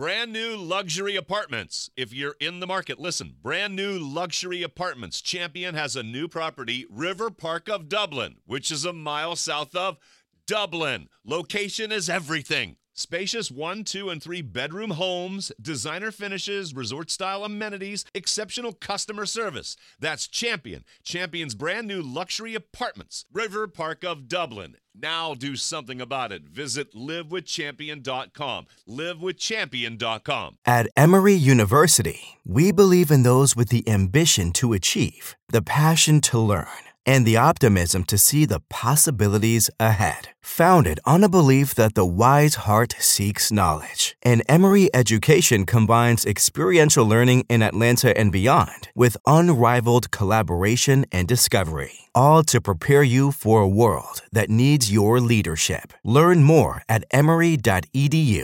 Brand new luxury apartments. If you're in the market, listen. Brand new luxury apartments. Champion has a new property, River Park of Dublin, which is a mile south of Dublin. Location is everything. Spacious 1, 2, and 3 bedroom homes, designer finishes, resort-style amenities, exceptional customer service. That's Champion. Champion's brand new luxury apartments. River Park of Dublin. Now do something about it. Visit livewithchampion.com. Livewithchampion.com. At Emory University, we believe in those with the ambition to achieve, the passion to learn, and the optimism to see the possibilities ahead. Founded on a belief that the wise heart seeks knowledge, and Emory education combines experiential learning in Atlanta and beyond with unrivaled collaboration and discovery, all to prepare you for a world that needs your leadership. Learn more at emory.edu.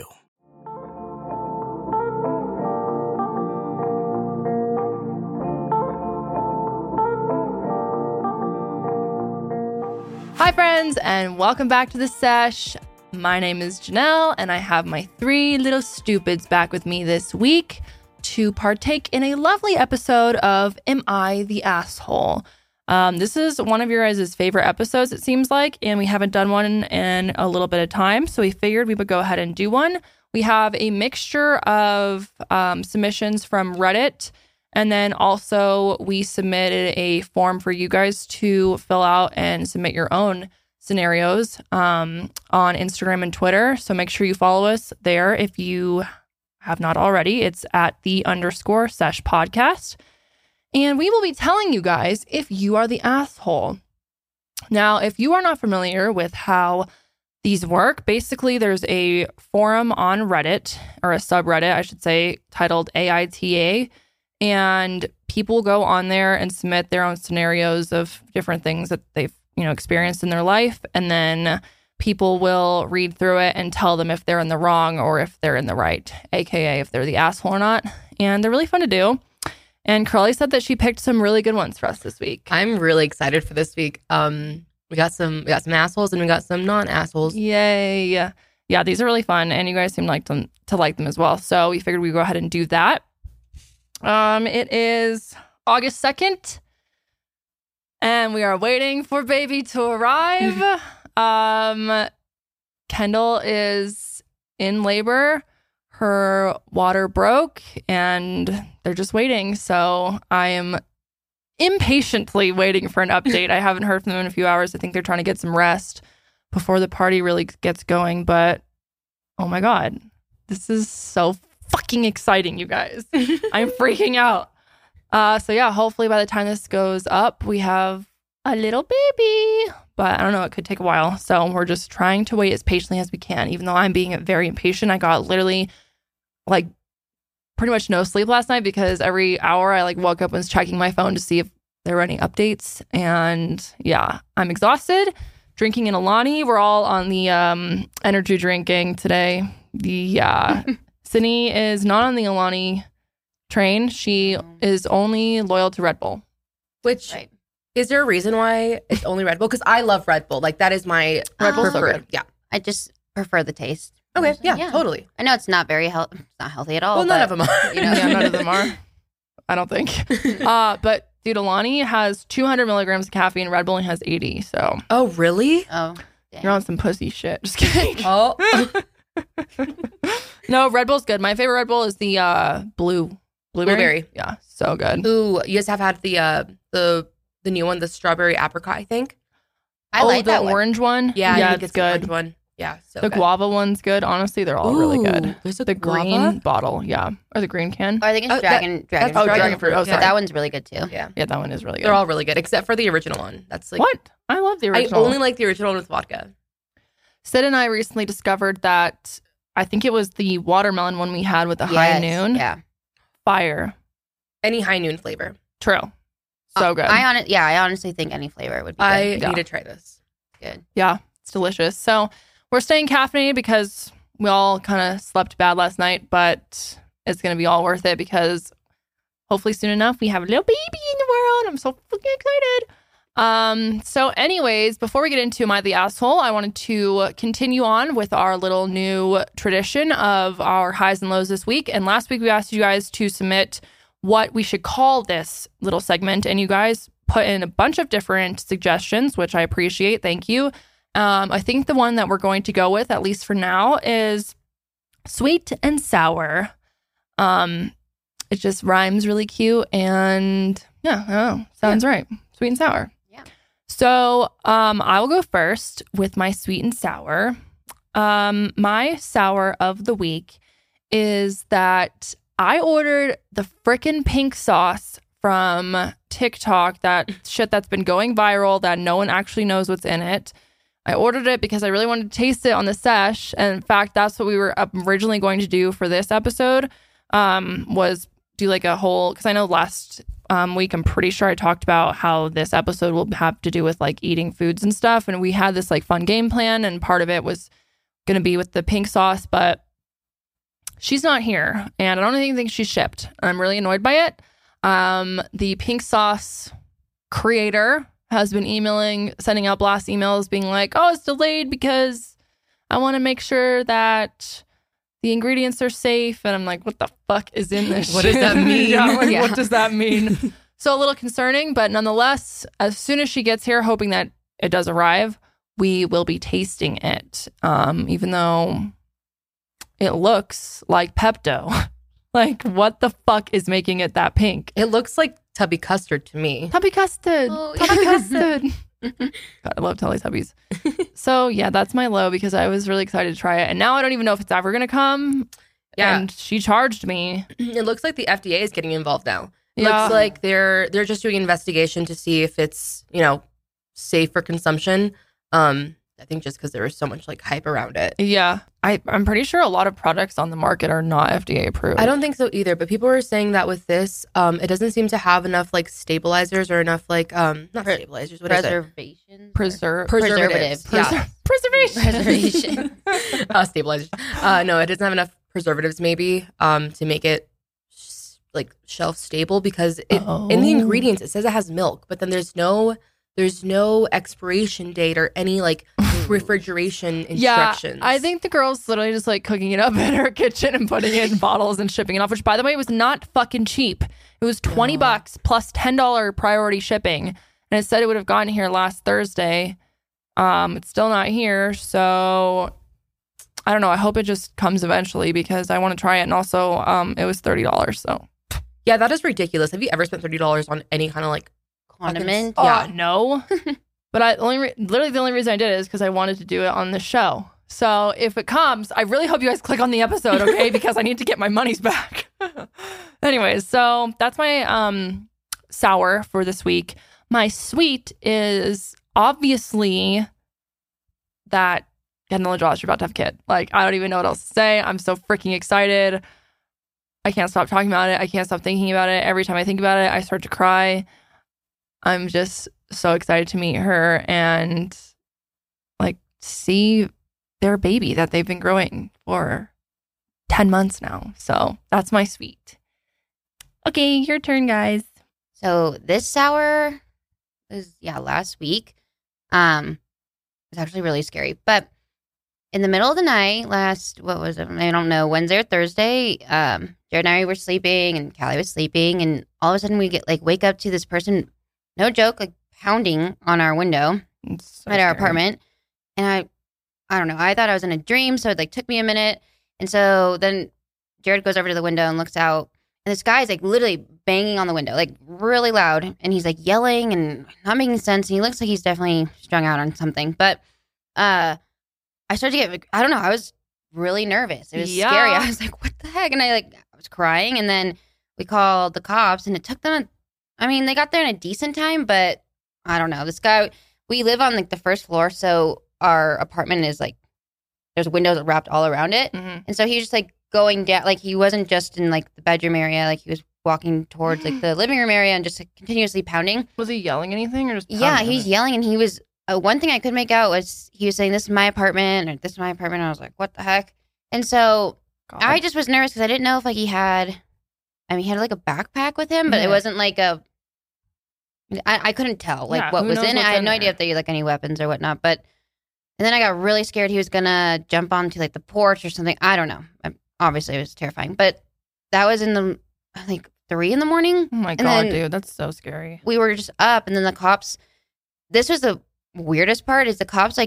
Hi friends, and welcome back to the sesh. My name is Janelle, and I have my 3 little stupids back with me this week to partake in a lovely episode of Am I the Asshole? This is one of your guys' favorite episodes, it seems like, and we haven't done one in a little bit of time, so we figured we would go ahead and do one. We have a mixture of submissions from Reddit. And then also we submitted a form for you guys to fill out and submit your own scenarios on Instagram and Twitter. So make sure you follow us there if you have not already. It's at _sesh podcast. And we will be telling you guys if you are the asshole. Now, if you are not familiar with how these work, basically there's a forum on Reddit, or a subreddit, I should say, titled AITA. And people go on there and submit their own scenarios of different things that they've, experienced in their life. And then people will read through it and tell them if they're in the wrong or if they're in the right, aka if they're the asshole or not. And they're really fun to do. And Curly said that she picked some really good ones for us this week. I'm really excited for this week. We got some assholes and we got some non-assholes. Yay. Yeah, these are really fun. And you guys seem to like them as well. So we figured we'd go ahead and do that. It is August 2nd, and we are waiting for baby to arrive. Kendall is in labor. Her water broke, and they're just waiting. So I am impatiently waiting for an update. I haven't heard from them in a few hours. I think they're trying to get some rest before the party really gets going. But, oh my God, this is so fucking exciting, you guys. I'm freaking out. So yeah, hopefully by the time this goes up, we have a little baby. But I don't know, it could take a while. So we're just trying to wait as patiently as we can. Even though I'm being very impatient, I got literally pretty much no sleep last night because every hour I woke up and was checking my phone to see if there were any updates. And yeah, I'm exhausted. Drinking in Alani. We're all on the energy drinking today. Sydney is not on the Alani train. She is only loyal to Red Bull. Which, is there a reason why it's only Red Bull? Because I love Red Bull. That is my Red Bull's so good. Yeah. I just prefer the taste. Okay, yeah, totally. I know it's not very it's not healthy at all. Well, none of them are. Yeah, none of them are. I don't think. But dude, Alani has 200 milligrams of caffeine. Red Bull only has 80. So. Oh, really? Oh, dang. You're on some pussy shit. Just kidding. Oh. No, Red Bull's good. My favorite Red Bull is the blueberry. Yeah, so good. Ooh, you guys have had the new one, the strawberry apricot, I think. I like the that one. orange one. Yeah, it's good. The orange one. Yeah, so the good. guava one's good. Honestly, they're all really good. There's a the guava? green bottle, yeah, or the green can. Or I think it's dragon that's fruit. dragon fruit. Oh, sorry. That one's really good too. Yeah, Yeah, that one is really good. they're all really good except for the original one. That's What? I love the I original. only like the original one with vodka. Sid and I recently discovered that I think it was the watermelon one we had with the high noon. Yeah. Fire. Any high noon flavor. True. So good. I honestly think any flavor would be good. I Yeah. need to try this. Good. Yeah, it's delicious. So we're staying caffeinated because we all kind of slept bad last night, but it's going to be all worth it because hopefully soon enough we have a little baby in the world. I'm so fucking excited. So anyways, before we get into Am I the Asshole, I wanted to continue on with our little new tradition of our highs and lows this week. And last week we asked you guys to submit what we should call this little segment. And you guys put in a bunch of different suggestions, which I appreciate. Thank you. I think the one that we're going to go with, at least for now, is sweet and sour. It just rhymes really cute. And yeah, I don't know, sounds right. Sweet and sour. So I will go first with my sweet and sour. My sour of the week is that I ordered the frickin' pink sauce from TikTok, that shit that's been going viral that no one actually knows what's in it. I ordered it because I really wanted to taste it on the sesh. And in fact, that's what we were originally going to do for this episode, was do like a whole, because I know last week, I'm pretty sure I talked about how this episode will have to do with like eating foods and stuff. And we had this like fun game plan, and part of it was going to be with the pink sauce, but she's not here and I don't even think she's shipped. I'm really annoyed by it. The pink sauce creator has been sending out blast emails being like, oh, it's delayed because I want to make sure that the ingredients are safe. And I'm like, what the fuck is in this What shit? does that mean? Yeah, what does that mean? So a little concerning, but nonetheless, as soon as she gets here, hoping that it does arrive, we will be tasting it. Even though it looks like Pepto. Like, what the fuck is making it that pink? It looks like Tubby custard to me. Tubby custard. Oh, Tubby custard. God, I love Teletubbies. So yeah, that's my low because I was really excited to try it. And now I don't even know if it's ever going to come. Yeah. And she charged me. It looks like the FDA is getting involved now. It Yeah. looks like they're just doing an investigation to see if it's, safe for consumption. I think just because there was so much like hype around it. Yeah. I'm pretty sure a lot of products on the market are not FDA approved. I don't think so either, but people were saying that with this, it doesn't seem to have enough like stabilizers or enough like not stabilizers, what is it? Preservation. Preservatives. Yeah. Preservation. Stabilizers. No, it doesn't have enough preservatives maybe to make it like shelf stable because in the ingredients it says it has milk, but then there's no expiration date or any like refrigeration instructions. Yeah, I think the girl's literally just like cooking it up in her kitchen and putting it in bottles and shipping it off, which by the way was not fucking cheap. It was $20 plus $10 priority shipping. And it said it would have gotten here last Thursday. It's still not here. So I don't know. I hope it just comes eventually because I want to try it. And also it was $30. So yeah, that is ridiculous. Have you ever spent $30 on any kind of like Condiment. yeah, no. But literally the only reason I did it is because I wanted to do it on the show. So if it comes, I really hope you guys click on the episode, okay? Because I need to get my monies back. Anyways, so that's my sour for this week. My sweet is obviously that Kendall Josh are about to have a kid. Like, I don't even know what else to say. I'm so freaking excited. I can't stop talking about it. I can't stop thinking about it. Every time I think about it, I start to cry. I'm just so excited to meet her and like see their baby that they've been growing for 10 months now. So that's my sweet. Okay, your turn, guys. So this sour was last week. It was actually really scary. But in the middle of the night, what was it? I don't know, Wednesday or Thursday, Jared and I were sleeping and Callie was sleeping, and all of a sudden we wake up to this person, no joke, like pounding on our window at our apartment. And I don't know, I thought I was in a dream, so it like took me a minute. And so then Jared goes over to the window and looks out, and this guy's like literally banging on the window, like really loud. And he's like yelling and not making sense. And he looks like he's definitely strung out on something. But I started to get, I don't know, I was really nervous. It was scary. I was like, what the heck? And I was crying. And then we called the cops, and it took them, they got there in a decent time, but I don't know. This guy, we live on like the first floor. So our apartment is like, there's windows wrapped all around it. Mm-hmm. And so he was just like going down, like he wasn't just in like the bedroom area, like he was walking towards like the living room area and just like, continuously pounding. Was he yelling anything or just Yeah, pounding he's it? yelling, and he was, one thing I could make out was he was saying, this is my apartment, or this is my apartment. I was like, what the heck? And so God. I just was nervous because I didn't know if like he had like a backpack with him, but it wasn't like a I couldn't tell Yeah, what who was knows in it. what's I had in no idea there? if they had any weapons or whatnot. But and then I got really scared he was gonna jump onto the porch or something. I don't know. Obviously, it was terrifying. But that was in the 3 a.m. Oh my And God, then- dude. That's so scary. We were just up, and then the cops. This was the weirdest part: is the cops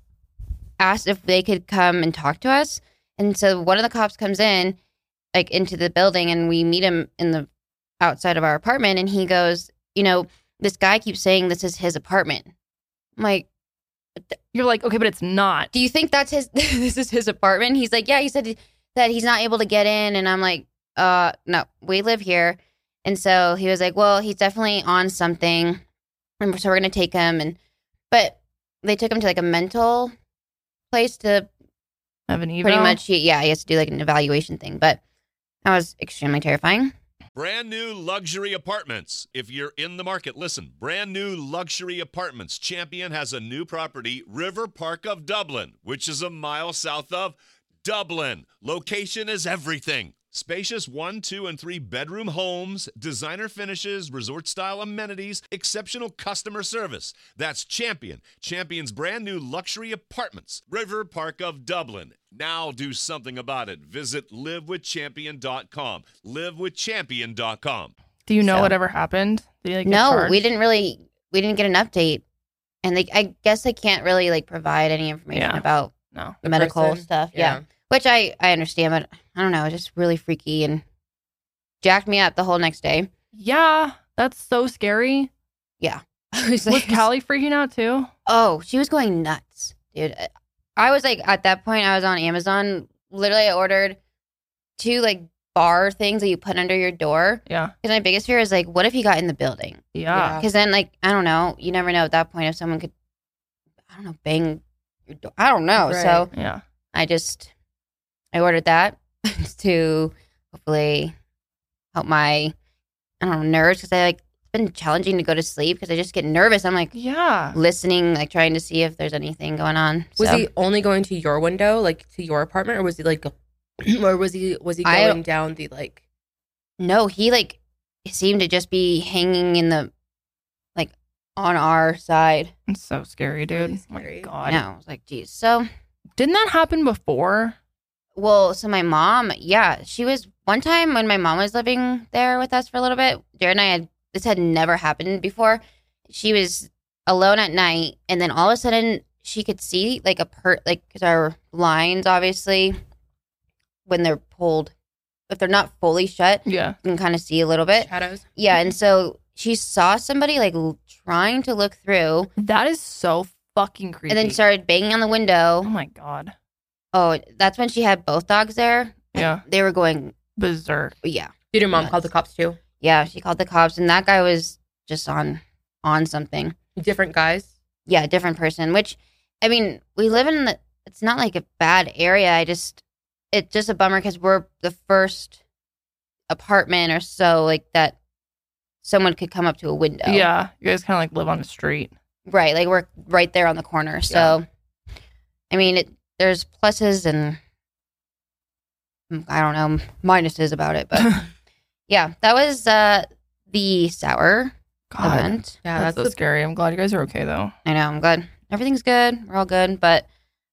asked if they could come and talk to us, and so one of the cops comes in, into the building, and we meet him in the outside of our apartment, and he goes, this guy keeps saying this is his apartment. I'm like, You're like, okay, but it's not. do you think that's his? This is his apartment? He's like, yeah. He said that he's not able to get in, and I'm like, no, we live here. And so he was like, well, he's definitely on something, and so we're gonna take him. But they took him to a mental place to Have an eval? pretty much, he has to do an evaluation thing. But that was extremely terrifying. Brand new luxury apartments. If you're in the market, listen. Brand new luxury apartments. Champion has a new property, River Park of Dublin, which is a mile south of Dublin. Location is everything. Spacious 1, 2, and 3 bedroom homes, designer finishes, resort-style amenities, exceptional customer service. That's Champion. Champion's brand new luxury apartments, River Park of Dublin. Now do something about it. Visit livewithchampion.com. Livewithchampion.com. Do you know So- whatever happened? Did he, get No, charged? we didn't get an update, and I guess they can't really provide any information Yeah. about No. The medical person? stuff. Yeah. Which I understand, but I don't know. It's just really freaky and jacked me up the whole next day. Yeah, that's so scary. I was Was Callie freaking out too? Oh, she was going nuts, dude. I was at that point, I was on Amazon. Literally, I ordered 2 bar things that you put under your door. Yeah. Because my biggest fear is what if he got in the building? Yeah. Because then I don't know. You never know at that point if someone could, I don't know, bang your door. I don't know. Right. So Yeah. I ordered that to hopefully help my, I don't know, nerves, because it's been challenging to go to sleep because I just get nervous. I'm Yeah. listening, trying to see if there's anything going on. Was So, he only going to your window, to your apartment, or was he or was he I- going down the no, he seemed to just be hanging in the, on our side. It's so scary, dude. Really Oh my scary. God. I know. I was like, geez. So, Didn't that happen before? well, so my mom, she was one time when my mom was living there with us for a little bit. Jared and I this had never happened before. She was alone at night, and then all of a sudden she could see because our blinds, obviously, when they're pulled, if they're not fully shut, Yeah. you can kind of see a little bit. shadows? Yeah, and so she saw somebody trying to look through, That is so fucking creepy. and then started banging on the window. Oh my God. Oh, that's when she had both dogs there. Yeah. They were going, Berserk. yeah. Did your mom Nuts. call the cops too? Yeah, she called the cops, and that guy was just on something. Different guys? Yeah, different person. Which, I mean, we live in it's not a bad area. It's just a bummer because we're the first apartment or so that someone could come up to a window. Yeah. You guys kind of live on the street. Right. We're right there on the corner. So, I mean, there's pluses and I don't know, minuses about it, but yeah, that was the sour God. event. Yeah, That's so scary. I'm glad you guys are okay though. I know, I'm good. Everything's good. We're all good. But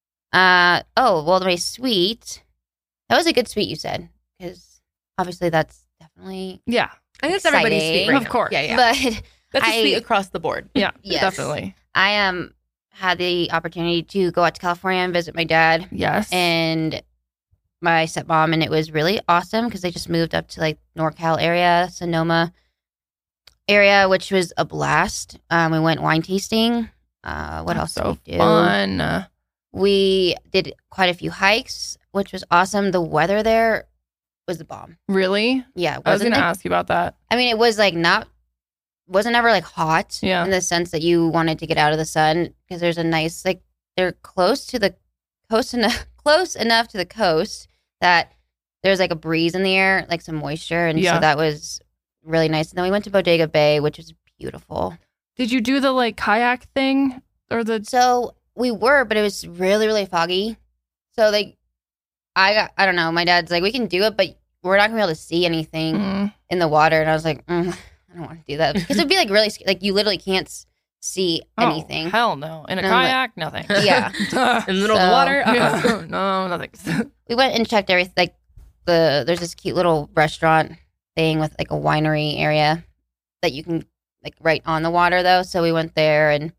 my sweet. That was a good sweet you said, because obviously that's definitely. Yeah. I think that's everybody's Exciting. sweet right Of now. course. Yeah, yeah. But That's a I- sweet across the board. Yeah. Yes. Definitely. I had the opportunity to go out to California and visit my dad Yes. and my stepmom, and it was really awesome because they just moved up to NorCal area, Sonoma area, which was a blast. We went wine tasting. What else So did we do? fun. We did quite a few hikes, which was awesome. The weather there was the bomb. Really? Yeah, it I was wasn't going to ask you about that. I mean, it was wasn't ever hot. Yeah. In the sense that you wanted to get out of the sun because there's a nice they're close to the coast close enough to the coast that there's a breeze in the air, some moisture, and Yeah. so that was really nice. And then we went to Bodega Bay, which was beautiful. Did you do the kayak thing or the? So we were, but it was really, really foggy. So I don't know. My dad's we can do it, but we're not gonna be able to see anything Mm, in the water. And I was like, I don't want to do that because it'd be like really like you literally can't see anything. Oh, hell no. In a And I'm kayak, nothing. Yeah. In the middle of the water. Yeah. No, nothing. We went and checked everything. Like there's this cute little restaurant thing with like a winery area that you can like right on the water though. So we went there and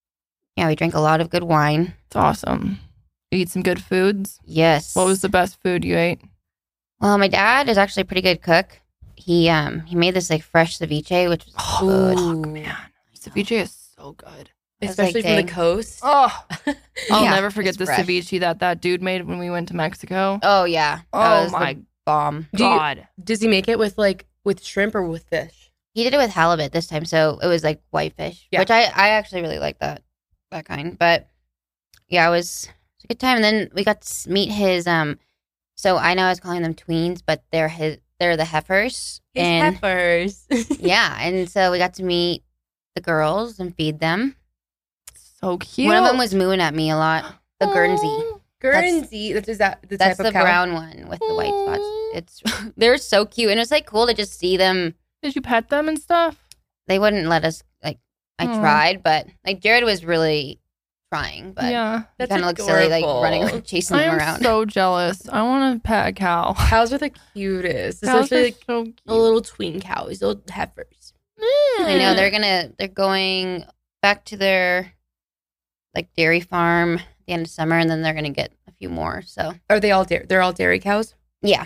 we drank a lot of good wine. It's awesome. You eat some good foods. Yes. What was the best food you ate? Well, my dad is actually a pretty good cook. He made this like fresh ceviche, which was good. Fuck, man. Ceviche is so good. Especially from the coast. Oh, I'll Yeah, never forget it's the fresh. ceviche that dude made when we went to Mexico. Oh yeah. Oh, That was my the bomb. God. Does he make it with shrimp or with fish? He did it with halibut this time, so it was like whitefish, Yeah. which I actually really like that kind. But yeah, it was a good time. And then we got to meet his So I know I was calling them tweens, but they're the heifers. Heifers. Yeah, and so we got to meet the girls and feed them. So cute. One of them was mooing at me a lot. The Guernsey. Guernsey. Is that the That's type the of cow? brown one with the white spots. It's they're so cute, and it's like cool to just see them. Did you pet them and stuff? They wouldn't let us. Like I Aw. tried, but like Jared was really trying, but Yeah. he That's kind of looked silly, like adorable. running around, chasing I them am around. so jealous. I want to pet a cow. Cows are the cutest, Cows especially are like so cute. the little tween cows, little heifers. I know they're going back to their like dairy farm at the end of summer, and then they're gonna get a few more. So Are they all dairy? They're all dairy cows. yeah,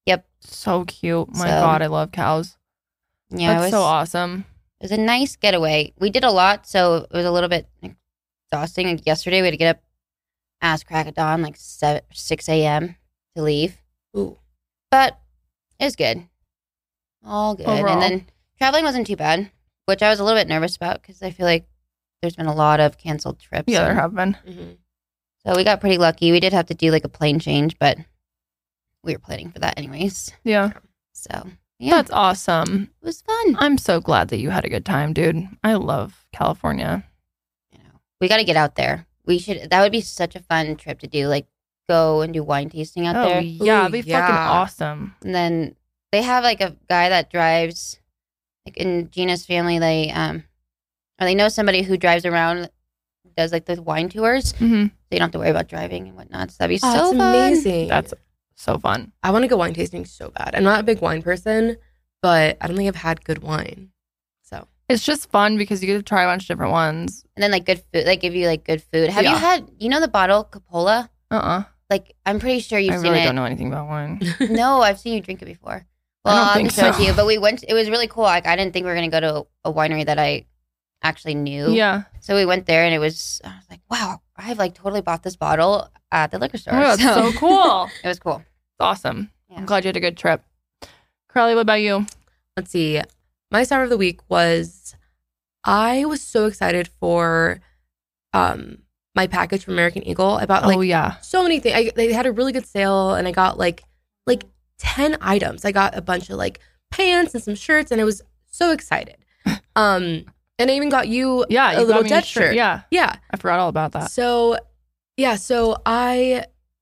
So cute. My So- God, I love cows. yeah, That's it was so awesome. It was a nice getaway. We did a lot, so it was a little bit exhausting. Like yesterday, we had to get up ass crack of dawn, like 6 a.m. to leave. Ooh. But it was good. All good. Overall. And then traveling wasn't too bad, which I was a little bit nervous about because I feel like there's been a lot of canceled trips. Yeah, there and- have been. Mm-hmm. So we got pretty lucky. We did have to do like a plane change, but we were planning for that anyways. Yeah. So yeah, That's awesome. it was fun. I'm so glad that you had a good time, dude. I love California. You know, we got to get out there. We should. That would be such a fun trip to do. Like go and do wine tasting out Oh, there. yeah. Ooh, It'd be fucking yeah. awesome. And then they have like a guy that drives. Like in Gina's family, they or they know somebody who drives around, does like the wine tours. So Hmm. you don't have to worry about driving and whatnot. So that'd be Oh, so it's fun. amazing. That's so fun. I want to go wine tasting so bad. I'm not a big wine person, but I don't think I've had good wine. So It's just fun because you get to try a bunch of different ones. And then like good food. They give you like good food. Have Yeah. you had? You know the bottle Capola? Like I'm pretty sure you've I seen really it. don't know anything about wine. No, I've seen you drink it before. Well, don't I'll have think to show it so. to you. But we went. It was really cool. Like I didn't think we were gonna go to a winery that I actually knew. Yeah. So we went there, and I was like, wow, I've like totally bought this bottle at the liquor store. Oh, that's so cool. It was cool. It's awesome. Yeah. I'm glad you had a good trip. Carly, what about you? let's see. My star of the week was I was so excited for my package from American Eagle. I bought like oh, yeah. so many things. They had a really good sale, and I got like 10 items. I got a bunch of like pants and some shirts, and I was so excited. And I even got you Yeah. a you little got me Jet shirt. Yeah. Yeah. I forgot all about that. So I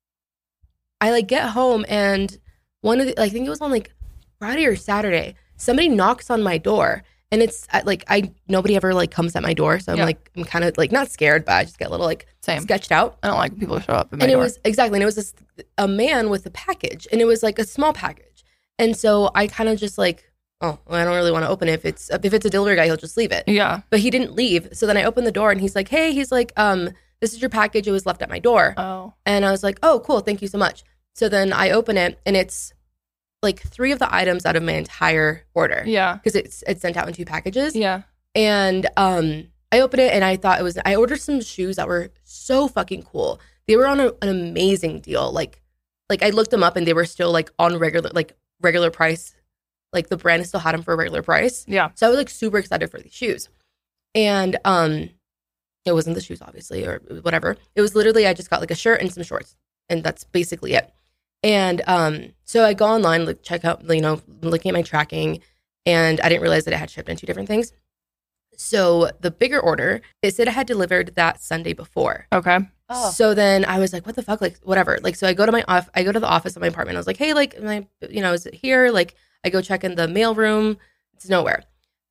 like get home, and one of the, I think it was on like Friday or Saturday, somebody knocks on my door, and it's like nobody ever like comes at my door, so Yeah. I'm kind of like not scared, but I just get a little like Same. sketched out. I don't like when people show up at my And it door. was exactly, and it was a man with a package, and it was like a small package, and so I kind of just like, oh, well, I don't really want to open it. If it's a delivery guy, he'll just leave it. Yeah. But he didn't leave, so then I opened the door, and he's like, hey, this is your package. It was left at my door. Oh. And I was like, oh, cool. Thank you so much. So then I open it, and it's like 3 of the items out of my entire order. Yeah. Because it's sent out in 2 packages. Yeah. And I opened it, and I thought I ordered some shoes that were so fucking cool. They were on an amazing deal. Like I looked them up, and they were still like on regular price. Like the brand still had them for a regular price. Yeah. So I was like super excited for these shoes. And it wasn't the shoes, obviously, or whatever. It was literally, I just got like a shirt and some shorts, and that's basically it. And so I go online, like check out, looking at my tracking, and I didn't realize that it had shipped in 2 different things. So the bigger order, it said it had delivered that Sunday before. Okay. Oh. So then I was like, what the fuck? Like, whatever. Like, so I go to the office of my apartment. I was like, hey, like, is it here? Like, I go check in the mail room. It's nowhere.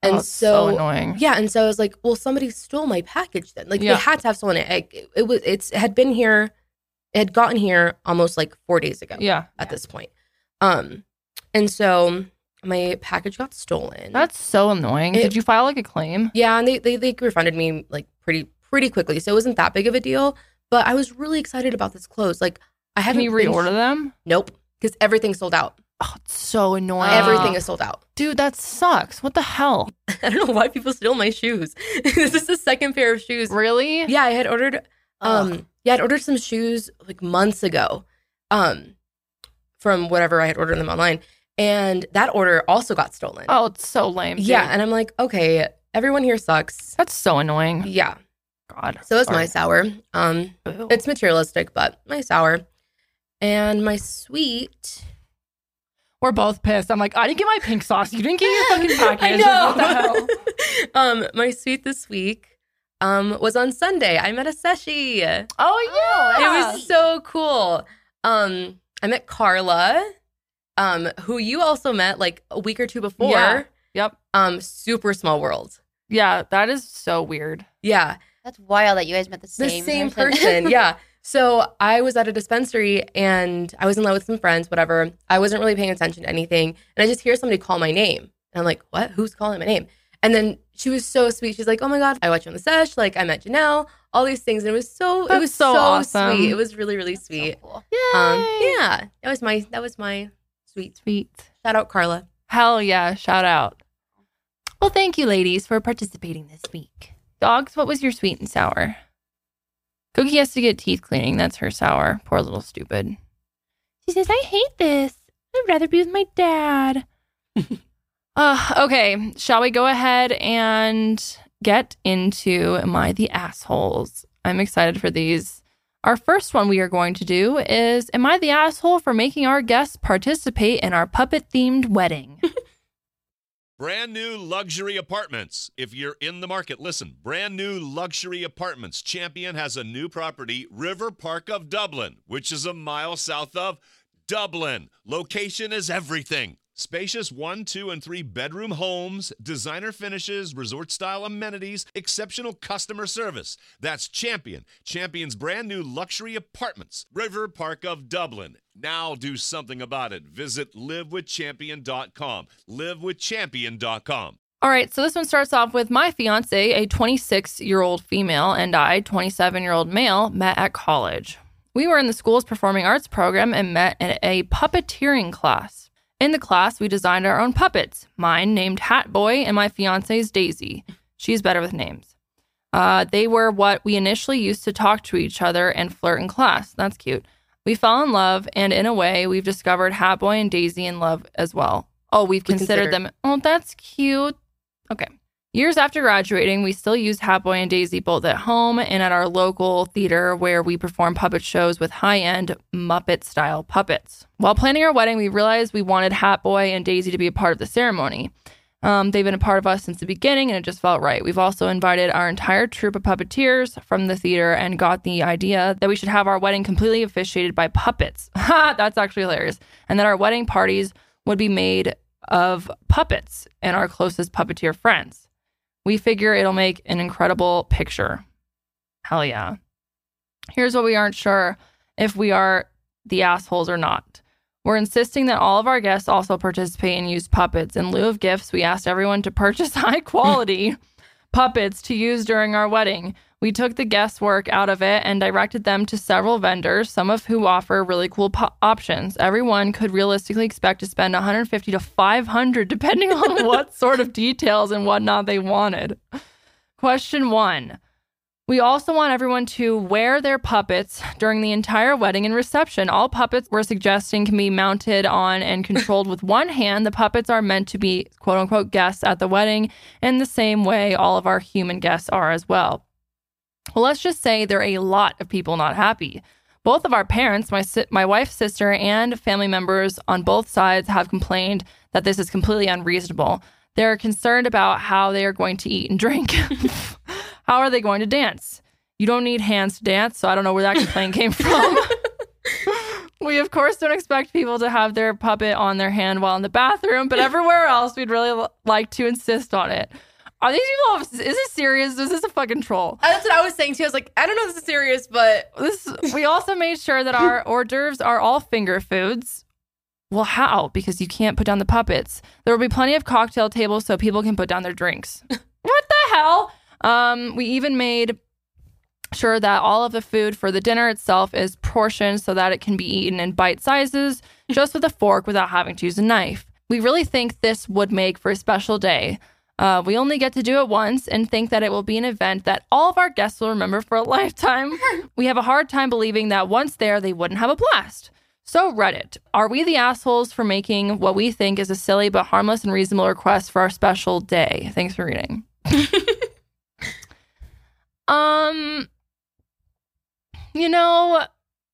And it's so annoying. Yeah, and so I was like, well, somebody stole my package then. Like they had to have stolen it. It had been here, it had gotten here almost like 4 days ago. Yeah. At this point. And so my package got stolen. That's so annoying. Did you file like a claim? Yeah, and they refunded me like pretty quickly. So it wasn't that big of a deal. But I was really excited about this clothes. Like I haven't Can you reorder them? Nope. Because everything's sold out. Oh, it's so annoying. Everything is sold out. Dude, that sucks. What the hell? I don't know why people steal my shoes. This is the second pair of shoes. Really? Yeah, I had ordered I'd ordered some shoes like months ago. From whatever I had ordered them online. And that order also got stolen. Oh, it's so lame. Dude. Yeah, and I'm like, okay, everyone here sucks. That's so annoying. Yeah. God. So it's my sour. It's materialistic, but my sour. And my sweet. We're both pissed. I'm like, I didn't get my pink sauce. You didn't get your fucking package. I know. What the hell? My sweet this week was on Sunday. I met a seshi. Oh, yeah. It was so cool. I met Carla, who you also met like a week or two before. Yeah. Yep. Super small world. Yeah, that is so weird. Yeah. That's wild that you guys met the same person. Yeah. So I was at a dispensary and I was in love with some friends, whatever. I wasn't really paying attention to anything. And I just hear somebody call my name. And I'm like, what? Who's calling my name? And then she was so sweet. She's like, oh my God, I watched you on the sesh. Like I met Janelle, all these things. And it was so awesome. Sweet. It was really, really sweet. So cool. Yeah. That was my sweet. Shout out Carla. Hell yeah. Shout out. Well, thank you, ladies, for participating this week. Dogs, what was your sweet and sour? Cookie has to get teeth cleaning. That's her sour. Poor little stupid. She says, I hate this. I'd rather be with my dad. Okay. Shall we go ahead and get into Am I the Assholes? I'm excited for these. Our first one we are going to do is Am I the Asshole for making our guests participate in our puppet-themed wedding? Brand new luxury apartments. If you're in the market, listen. Brand new luxury apartments. Champion has a new property, River Park of Dublin, which is a mile south of Dublin. Location is everything. Spacious 1, 2, and 3 bedroom homes, designer finishes, resort-style amenities, exceptional customer service. That's Champion. Champion's brand new luxury apartments, River Park of Dublin. Now do something about it. Visit livewithchampion.com. Livewithchampion.com. All right, so this one starts off with my fiance, a 26-year-old female, and I, 27-year-old male, met at college. We were in the school's performing arts program and met in a puppeteering class. In the class, we designed our own puppets. Mine named Hat Boy and my fiance's Daisy. She's better with names. They were what we initially used to talk to each other and flirt in class. That's cute. We fell in love, and in a way, we've discovered Hat Boy and Daisy in love as well. Oh, we've considered them. Oh, that's cute. Okay. Years after graduating, we still use Hat Boy and Daisy both at home and at our local theater where we perform puppet shows with high-end Muppet-style puppets. While planning our wedding, we realized we wanted Hat Boy and Daisy to be a part of the ceremony. They've been a part of us since the beginning, and it just felt right. We've also invited our entire troupe of puppeteers from the theater and got the idea that we should have our wedding completely officiated by puppets. Ha! That's actually hilarious. And that our wedding parties would be made of puppets and our closest puppeteer friends. We figure it'll make an incredible picture. Hell yeah. Here's what we aren't sure if we are the assholes or not. We're insisting that all of our guests also participate and use puppets. In lieu of gifts, we asked everyone to purchase high-quality puppets to use during our wedding. We took the guesswork out of it and directed them to several vendors, some of who offer really cool options. Everyone could realistically expect to spend $150 to $500 depending on what sort of details and whatnot they wanted. Question 1. We also want everyone to wear their puppets during the entire wedding and reception. All puppets we're suggesting can be mounted on and controlled with one hand. The puppets are meant to be quote-unquote guests at the wedding in the same way all of our human guests are as well. Well, let's just say there are a lot of people not happy. Both of our parents, my wife's sister, and family members on both sides have complained that this is completely unreasonable. They're concerned about how they are going to eat and drink. How are they going to dance? You don't need hands to dance, so I don't know where that complaint came from. We, of course, don't expect people to have their puppet on their hand while in the bathroom, but everywhere else, we'd really like to insist on it. Are these people, is this serious? Is this a fucking troll? That's what I was saying too. I was like, I don't know if this is serious, but We also made sure that our hors d'oeuvres are all finger foods. Well, how? Because you can't put down the puppets. There will be plenty of cocktail tables so people can put down their drinks. What the hell? We even made sure that all of the food for the dinner itself is portioned so that it can be eaten in bite sizes, just with a fork without having to use a knife. We really think this would make for a special day. We only get to do it once and think that it will be an event that all of our guests will remember for a lifetime. We have a hard time believing that once there, they wouldn't have a blast. So Reddit, are we the assholes for making what we think is a silly but harmless and reasonable request for our special day? Thanks for reading. You know,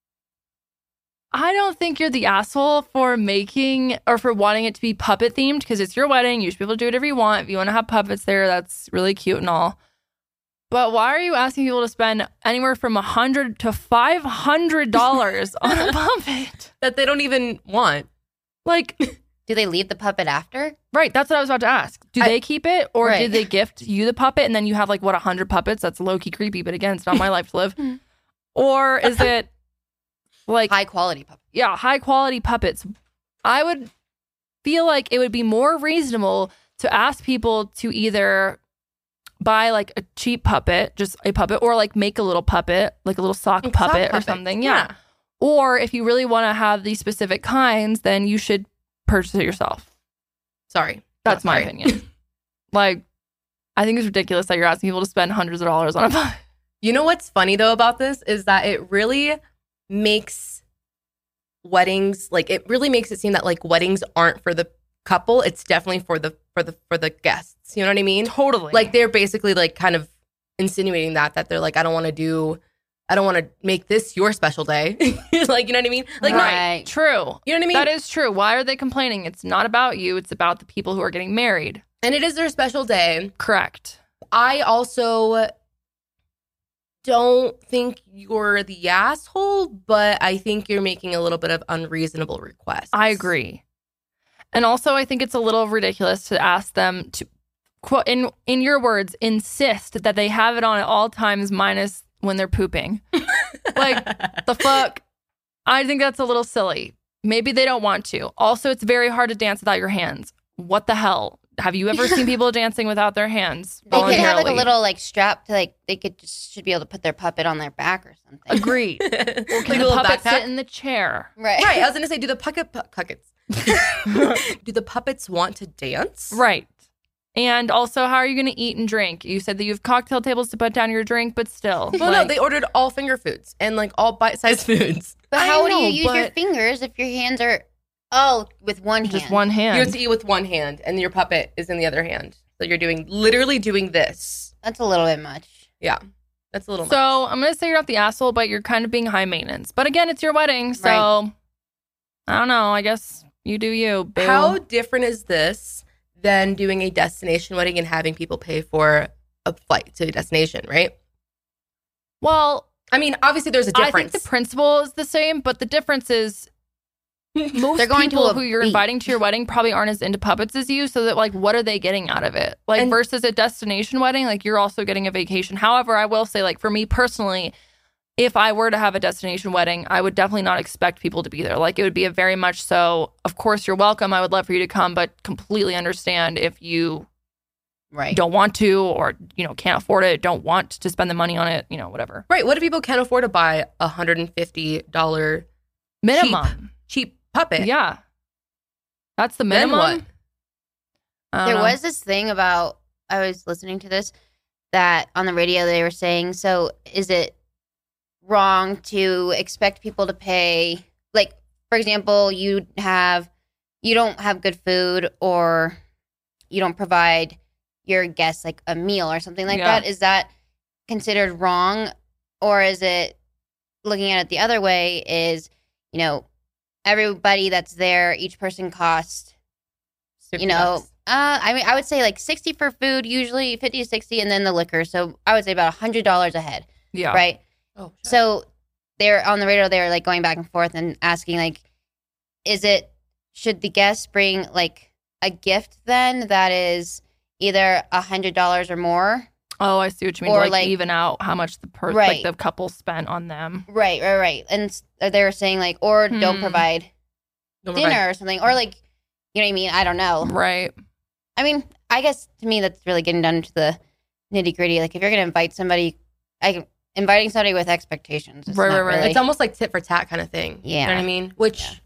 I don't think you're the asshole for making or for wanting it to be puppet themed because it's your wedding. You should be able to do whatever you want. If you want to have puppets there, that's really cute and all. But why are you asking people to spend anywhere from $100 to $500 on a puppet that they don't even want? Like, Do they leave the puppet after? right, that's what I was about to ask. Do they keep it or Right. did they gift you the puppet and then you have like, 100 puppets? That's low-key creepy, but again, it's not my life to live. Or is it like, High quality puppet. yeah, high-quality puppets? I would feel like it would be more reasonable to ask people to either buy like a cheap puppet, just a puppet, or like make a little puppet, like a little sock Like puppet sock or puppets, something. Yeah. Or if you really want to have these specific kinds, then you should purchase it yourself. Sorry. That's my Sorry. opinion. Like, I think it's ridiculous that you're asking people to spend hundreds of dollars on a puppet. You know what's funny though about this is that it really makes weddings, like it really makes it seem that like weddings aren't for the couple. It's definitely for the guests. You know what I mean? Totally. Like they're basically like kind of insinuating that they're like, I don't want to make this your special day. Like, you know what I mean? Like, Right. True. you know what I mean? That is true. Why are they complaining? It's not about you. It's about the people who are getting married. And it is their special day. Correct. I also don't think you're the asshole, but I think you're making a little bit of unreasonable requests. I agree. And also, I think it's a little ridiculous to ask them to, quote, in your words, insist that they have it on at all times minus when they're pooping. Like, the fuck? I think that's a little silly. Maybe they don't want to. Also, it's very hard to dance without your hands. What the hell? Have you ever seen people dancing without their hands? They could have like a voluntarily? little like strap to like they should be able to put their puppet on their back or something. Agreed. Or Like can a the little puppet backpack? sit in the chair? Right. Right. I was going to say, do the puppets do the puppets want to dance? Right. And also, how are you going to eat and drink? You said that you have cocktail tables to put down your drink, but still. Well, like, no, they ordered all finger foods and like all bite-sized foods. But I how would know, you use your but- fingers if your hands are with one hand? just one hand. You have to eat with one hand and your puppet is in the other hand. So you're literally doing this. That's a little bit much. Yeah. That's a little much. So I'm going to say you're not the asshole, but you're kind of being high maintenance. But again, it's your wedding. So Right. I don't know. I guess you do you. Boo. How different is this than doing a destination wedding and having people pay for a flight to a destination, right? Well, I mean, obviously there's a I difference. think the principle is the same, but the difference is most They're going to people a who you're beach. inviting to your wedding probably aren't as into puppets as you. So that, like, what are they getting out of it? Like, And- versus a destination wedding, like, you're also getting a vacation. However, I will say, like, for me personally, if I were to have a destination wedding, I would definitely not expect people to be there. Like, it would be a very much so, of course, you're welcome. I would love for you to come, but completely understand if you Right. don't want to or, can't afford it, don't want to spend the money on it, whatever. Right. What if people can't afford to buy a $150 Minimum. cheap puppet? Yeah. That's the Then minimum. what? I don't There know. was this thing about, I was listening to this, that on the radio they were saying, so is it wrong to expect people to pay, like, for example, you don't have good food or you don't provide your guests like a meal or something like Yeah. that? Is that considered wrong? Or is it, looking at it the other way, is, everybody that's there, each person costs, $50. I mean, I would say like 60 for food, usually 50 to 60, and then the liquor. So I would say about $100 a head, Yeah. right? Oh, shit. So they're on the radio. They were like going back and forth and asking like, should the guests bring like a gift then that is either $100 or more? Oh, I see what you mean. Or, Like even out how much like the couple spent on them. Right. And they were saying like, or don't provide dinner or something, or like, you know what I mean? I don't know. Right. I mean, I guess to me that's really getting down to the nitty gritty. Like if you're going to invite somebody, inviting somebody with expectations. Right. It's almost like tit for tat kind of thing. Yeah. You know what I mean? Which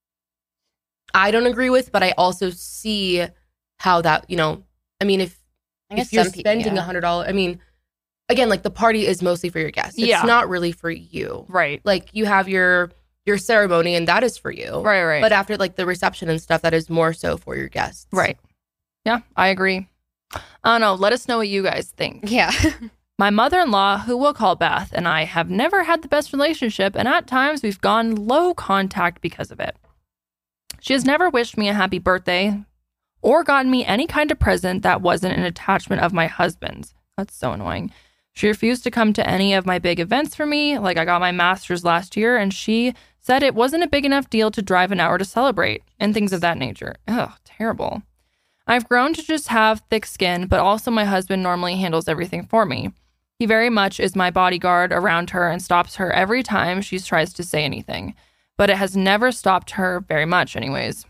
I don't agree with, but I also see how that, you know, I mean, if you're spending $100, I mean, again, like the party is mostly for your guests. It's not really for you. Right. Like you have your ceremony and that is for you. Right. But after like the reception and stuff, that is more so for your guests. Right. Yeah, I agree. I don't know. Let us know what you guys think. Yeah. My mother-in-law, who we'll call Beth, and I have never had the best relationship, and at times we've gone low contact because of it. She has never wished me a happy birthday or gotten me any kind of present that wasn't an attachment of my husband's. That's so annoying. She refused to come to any of my big events for me, like I got my master's last year, and she said it wasn't a big enough deal to drive an hour to celebrate, and things of that nature. Ugh, terrible. I've grown to just have thick skin, but also my husband normally handles everything for me. He very much is my bodyguard around her and stops her every time she tries to say anything, but it has never stopped her very much anyways.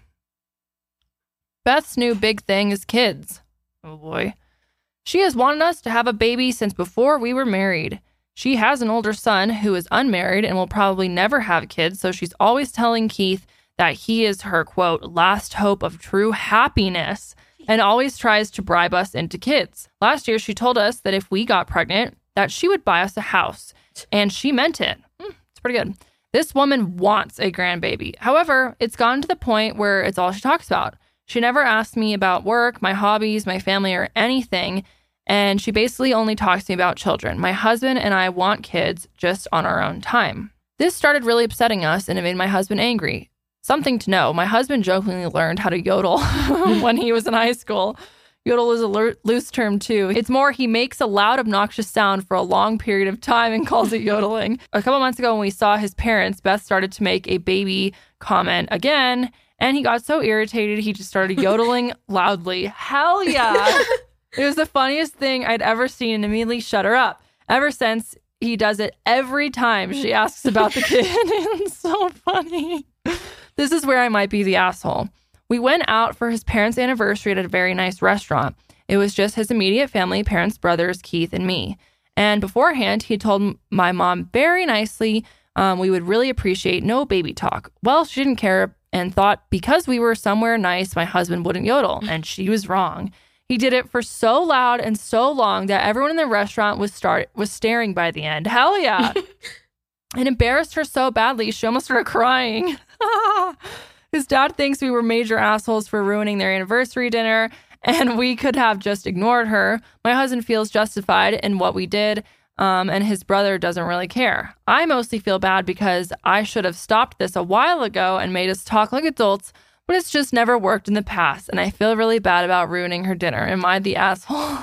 Beth's new big thing is kids. Oh boy. She has wanted us to have a baby since before we were married. She has an older son who is unmarried and will probably never have kids, so she's always telling Keith that he is her, quote, last hope of true happiness, and always tries to bribe us into kids. Last year, she told us that if we got pregnant, that she would buy us a house, and she meant it. It's pretty good. This woman wants a grandbaby. However, it's gotten to the point where it's all she talks about. She never asked me about work, my hobbies, my family, or anything, and she basically only talks to me about children. My husband and I want kids just on our own time. This started really upsetting us, and it made my husband angry. Something to know, my husband jokingly learned how to yodel when he was in high school. Yodel is a loose term too. It's more he makes a loud, obnoxious sound for a long period of time and calls it yodeling. A couple months ago when we saw his parents, Beth started to make a baby comment again, and he got so irritated he just started yodeling loudly. Hell yeah. It was the funniest thing I'd ever seen and immediately shut her up. Ever since, he does it every time she asks about the kid. It's so funny. This is where I might be the asshole. We went out for his parents' anniversary at a very nice restaurant. It was just his immediate family, parents, brothers, Keith, and me. And beforehand, he told my mom very nicely we would really appreciate no baby talk. Well, she didn't care and thought because we were somewhere nice, my husband wouldn't yodel. And she was wrong. He did it for so loud and so long that everyone in the restaurant was staring by the end. Hell yeah. It embarrassed her so badly, she almost started crying. His dad thinks we were major assholes for ruining their anniversary dinner, and we could have just ignored her. My husband feels justified in what we did, and his brother doesn't really care. I mostly feel bad because I should have stopped this a while ago and made us talk like adults, but it's just never worked in the past, and I feel really bad about ruining her dinner. Am I the asshole?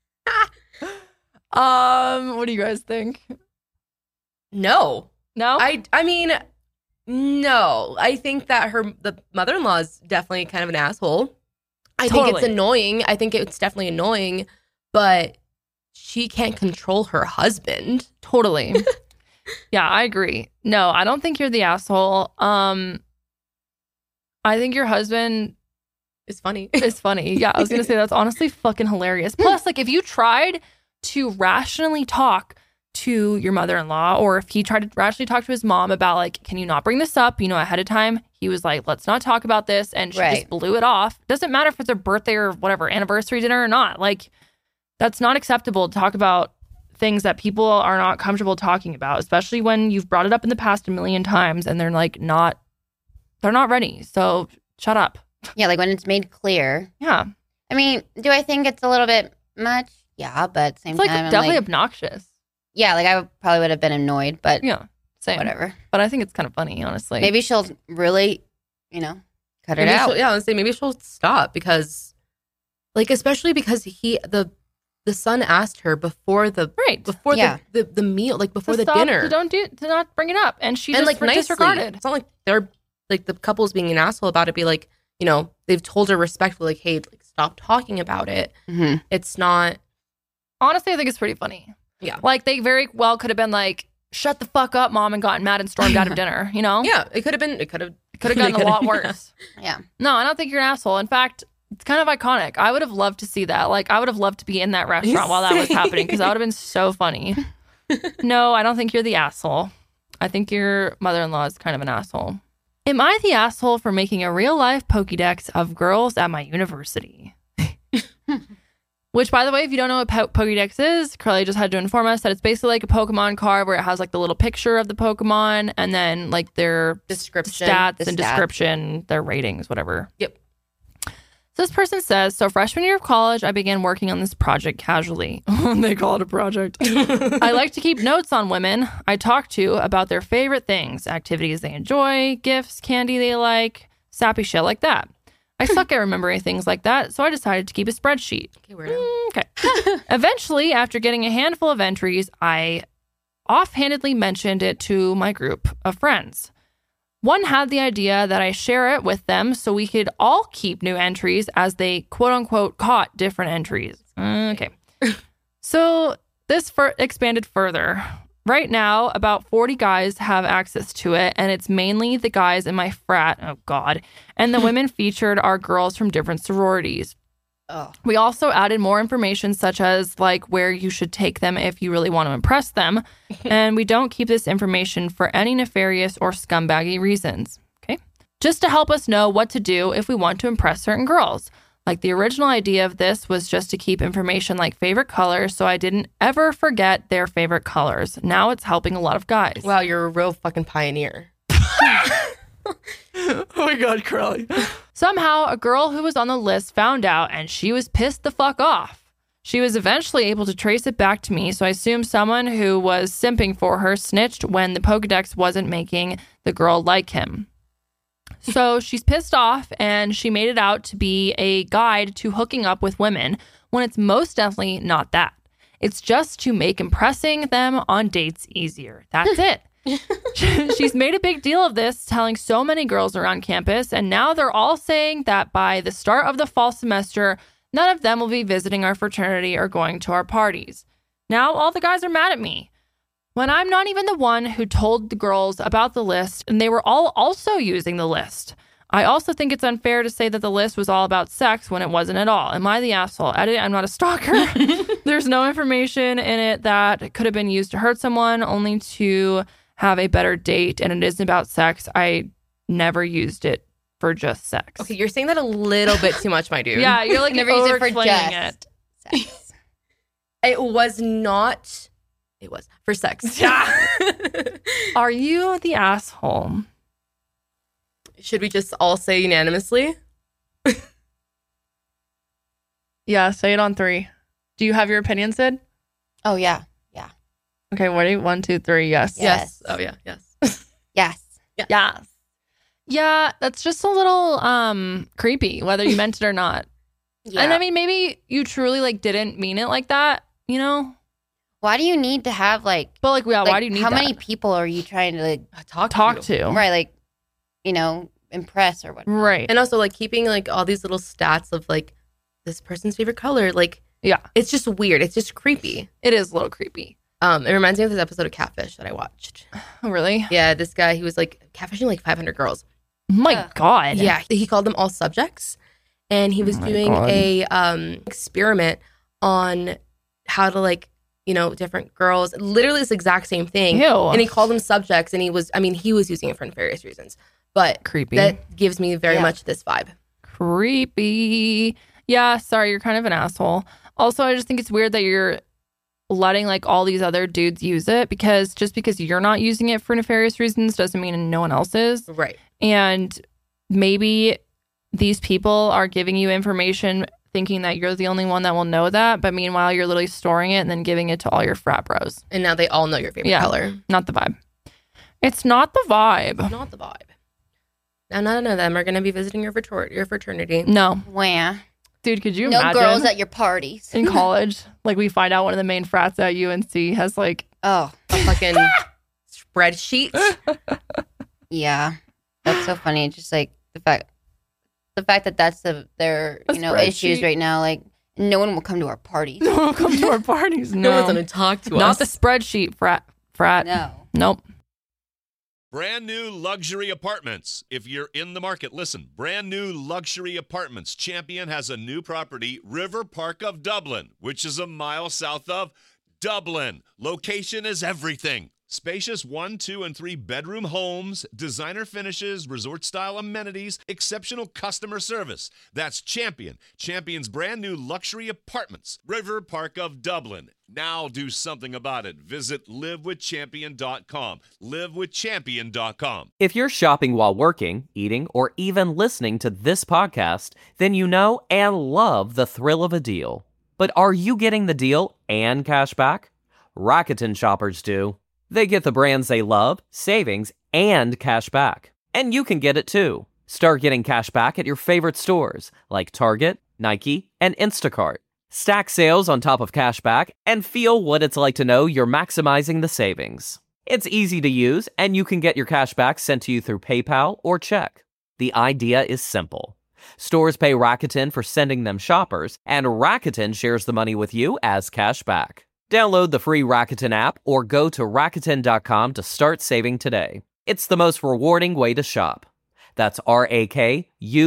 What do you guys think? No. No? I mean, no. I think that the mother-in-law is definitely kind of an asshole. I think it's annoying. I think it's definitely annoying, but she can't control her husband. Totally. Yeah, I agree. No, I don't think you're the asshole. I think your husband is funny. Is funny. Yeah, I was going to say that's honestly fucking hilarious. Plus, like, if you tried to rationally talk to your mother-in-law, or if he tried to rationally talk to his mom about, like, can you not bring this up, ahead of time? He was like, let's not talk about this. And she just blew it off. Doesn't matter if it's their birthday or whatever, anniversary dinner or not. Like, that's not acceptable to talk about things that people are not comfortable talking about, especially when you've brought it up in the past a million times and they're like they're not ready. So shut up. Yeah, like when it's made clear. Yeah. I mean, do I think it's a little bit much? Yeah, but at the same time, it's definitely obnoxious. Yeah, like I probably would have been annoyed, but yeah, same. Whatever. But I think it's kind of funny, honestly. Maybe she'll really, cut it out. Yeah, honestly, maybe she'll stop because, like, especially because the the son asked her before the the meal, like before the dinner, to not bring it up, and she and just like disregarded. It's not like they're like the couple's being an asshole about it. Be like, you know, they've told her respectfully, like, hey, like, stop talking about it. Mhm. It's not. Honestly, I think it's pretty funny. Yeah. Like, they very well could have been like, shut the fuck up, mom, and gotten mad and stormed out of dinner, you know? Yeah, it could have been. It could have gotten a lot worse. Yeah. No, I don't think you're an asshole. In fact, it's kind of iconic. I would have loved to see that. Like, I would have loved to be in that restaurant while that was happening because that would have been so funny. No, I don't think you're the asshole. I think your mother-in-law is kind of an asshole. Am I the asshole for making a real-life Pokédex of girls at my university? Which, by the way, if you don't know what Pokédex is, Curly just had to inform us that it's basically like a Pokemon card where it has like the little picture of the Pokemon and then like their description, stats and description, their ratings, whatever. Yep. So this person says, so freshman year of college, I began working on this project casually. They call it a project. I like to keep notes on women I talk to about their favorite things, activities they enjoy, gifts, candy they like, sappy shit like that. I suck at remembering things like that, so I decided to keep a spreadsheet. Okay, weirdo. Okay. Eventually, after getting a handful of entries, I offhandedly mentioned it to my group of friends. One had the idea that I share it with them so we could all keep new entries as they quote-unquote caught different entries. Okay. So this expanded further. Right now, about 40 guys have access to it, and it's mainly the guys in my frat, oh God, and the women featured are girls from different sororities. Oh. We also added more information such as like where you should take them if you really want to impress them. And we don't keep this information for any nefarious or scumbaggy reasons. Okay. Just to help us know what to do if we want to impress certain girls. Like the original idea of this was just to keep information like favorite colors so I didn't ever forget their favorite colors. Now it's helping a lot of guys. Wow, you're a real fucking pioneer. Oh my God, Curly. Somehow, a girl who was on the list found out and she was pissed the fuck off. She was eventually able to trace it back to me, so I assume someone who was simping for her snitched when the Pokedex wasn't making the girl like him. So she's pissed off and she made it out to be a guide to hooking up with women when it's most definitely not that. It's just to make impressing them on dates easier. That's it. She's made a big deal of this, telling so many girls around campus, and now they're all saying that by the start of the fall semester, none of them will be visiting our fraternity or going to our parties. Now all the guys are mad at me, when I'm not even the one who told the girls about the list, and they were all also using the list. I also think it's unfair to say that the list was all about sex when it wasn't at all. Am I the asshole? Edit, I'm not a stalker. There's no information in it that could have been used to hurt someone, only to have a better date, and it isn't about sex. I never used it for just sex. Okay, you're saying that a little bit too much, my dude. Yeah, you're like Never used it for over-explaining just it. sex. It was not. It was for sex. Are you the asshole? Should we just all say unanimously? Yeah, say it on 3. Do you have your opinion, Sid? Oh, yeah. Okay, ready? 1, 2, 3. Yes. Yes. Oh yeah. Yes. Yes. Yes. Yeah, that's just a little creepy, whether you meant it or not. Yeah. And I mean, maybe you truly like didn't mean it like that, you know? Why do you need to have like? But like, yeah, like, why do you need how that? many people are you trying to like, talk to? right? Like, you know, impress or whatever. Right. And also like keeping like all these little stats of like this person's favorite color. Like, Yeah. it's just weird. It's just creepy. It is a little creepy. It reminds me of this episode of Catfish that I watched. Oh, really? Yeah, this guy, he was like catfishing like 500 girls. Oh my Ugh. God. Yeah, he called them all subjects, and he was Oh my doing God. a experiment on how to like, you know, different girls. Literally this exact same thing. Ew. And he called them subjects, and he was using it for nefarious reasons. But Creepy. that gives me very Yeah. much this vibe. Creepy. Yeah, sorry, you're kind of an asshole. Also, I just think it's weird that you're letting like all these other dudes use it, because just because you're not using it for nefarious reasons doesn't mean no one else is. Right. And maybe these people are giving you information thinking that you're the only one that will know that, but meanwhile you're literally storing it and then giving it to all your frat bros. And now they all know your favorite Yeah. color. Not the vibe. It's not the vibe. Not the vibe. Now none of them are going to be visiting your fraternity. No. Where? Dude, could you No imagine? girls at your parties. In college, like we find out one of the main frats at UNC has like A fucking spreadsheet. Yeah, that's so funny. Just like the fact that that's their issues right now. Like no one will come to our parties. no one will come to our parties. No No, one's gonna talk to us. not the spreadsheet frat. No. Nope. Brand new luxury apartments. If you're in the market, listen. Brand new luxury apartments. Champion has a new property, River Park of Dublin, which is a mile south of Dublin. Location is everything. Spacious 1, 2, and 3 bedroom homes, designer finishes, resort-style amenities, exceptional customer service. That's Champion. Champion's brand new luxury apartments, River Park of Dublin. Now do something about it. Visit livewithchampion.com. Livewithchampion.com. If you're shopping while working, eating, or even listening to this podcast, then you know and love the thrill of a deal. But are you getting the deal and cash back? Rakuten shoppers do. They get the brands they love, savings, and cash back. And you can get it too. Start getting cash back at your favorite stores like Target, Nike, and Instacart. Stack sales on top of cash back and feel what it's like to know you're maximizing the savings. It's easy to use, and you can get your cash back sent to you through PayPal or check. The idea is simple. Stores pay Rakuten for sending them shoppers, and Rakuten shares the money with you as cash back. Download the free Rakuten app or go to Rakuten.com to start saving today. It's the most rewarding way to shop. That's Rakuten,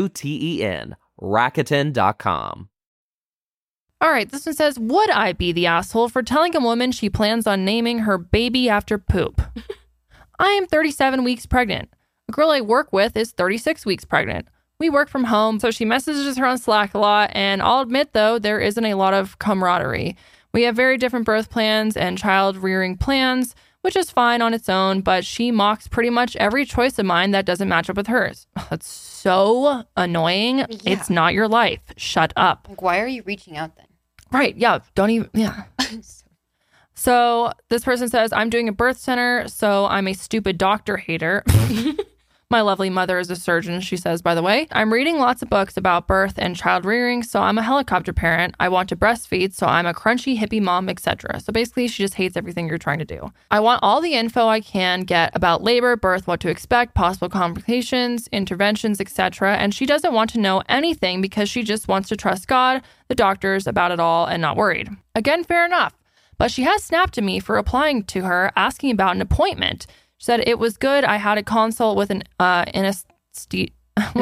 Rakuten.com. All right, this one says, would I be the asshole for telling a woman she plans on naming her baby after poop? I am 37 weeks pregnant. A girl I work with is 36 weeks pregnant. We work from home, so she messages her on Slack a lot, and I'll admit, though, there isn't a lot of camaraderie. We have very different birth plans and child rearing plans, which is fine on its own, but she mocks pretty much every choice of mine that doesn't match up with hers. That's so annoying. Yeah. It's not your life. Shut up. Like, why are you reaching out then? Right. Yeah. Don't even. Yeah. So this person says, I'm doing a birth center, so I'm a stupid doctor hater. My lovely mother is a surgeon, she says, by the way. I'm reading lots of books about birth and child rearing, so I'm a helicopter parent. I want to breastfeed, so I'm a crunchy hippie mom, etc. So basically, she just hates everything you're trying to do. I want all the info I can get about labor, birth, what to expect, possible complications, interventions, etc. And she doesn't want to know anything because she just wants to trust God, the doctors, about it all and not worried. Again, fair enough. But she has snapped at me for replying to her, asking about an appointment. She said it was good. I had a consult with an anesthesia.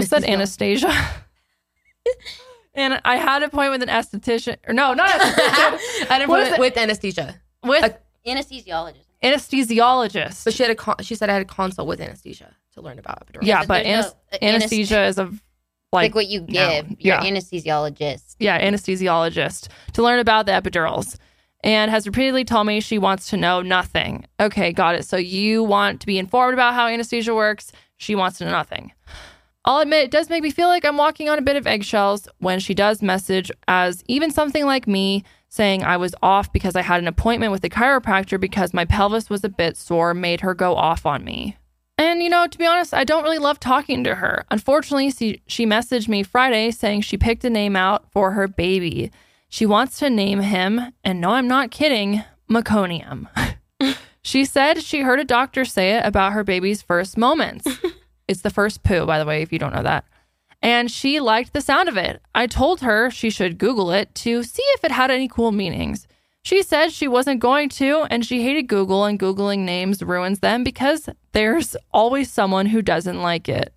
And I had an appointment with an esthetician. Or no, not esthetician. I had an appointment with anesthesia. With Anesthesiologist. anesthesiologist. But she said I had a consult with anesthesia to learn about epidural. Yeah, but there's anesthesia is a like what you give. no. You're Yeah. anesthesiologist. Yeah, anesthesiologist to learn about the epidurals. And has repeatedly told me she wants to know nothing. Okay, got it. So you want to be informed about how anesthesia works. She wants to know nothing. I'll admit it does make me feel like I'm walking on a bit of eggshells when she does message as even something like me saying I was off because I had an appointment with a chiropractor because my pelvis was a bit sore made her go off on me. And, you know, to be honest, I don't really love talking to her. Unfortunately, she messaged me Friday saying she picked a name out for her baby. She wants to name him, and no, I'm not kidding, meconium. She said she heard a doctor say it about her baby's first moments. It's the first poo, by the way, if you don't know that. And she liked the sound of it. I told her she should Google it to see if it had any cool meanings. She said she wasn't going to, and she hated Google, and Googling names ruins them because there's always someone who doesn't like it.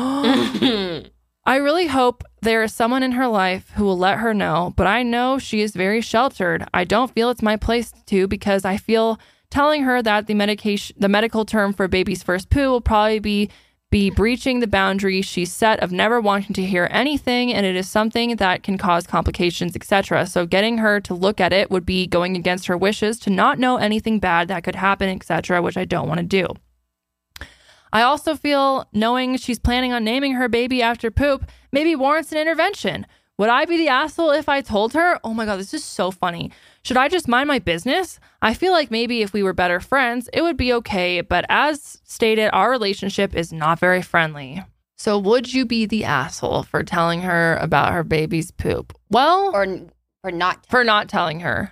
I really hope there is someone in her life who will let her know, but I know she is very sheltered. I don't feel it's my place to because I feel telling her that the medical term for baby's first poo will probably be breaching the boundary she set of never wanting to hear anything, and it is something that can cause complications, etc. So getting her to look at it would be going against her wishes to not know anything bad that could happen, etc., which I don't want to do. I also feel knowing she's planning on naming her baby after poop maybe warrants an intervention. Would I be the asshole if I told her? Oh my God, this is so funny. Should I just mind my business? I feel like maybe if we were better friends, it would be okay. But as stated, our relationship is not very friendly. So would you be the asshole for telling her about her baby's poop? Well, Or for not. for not telling her.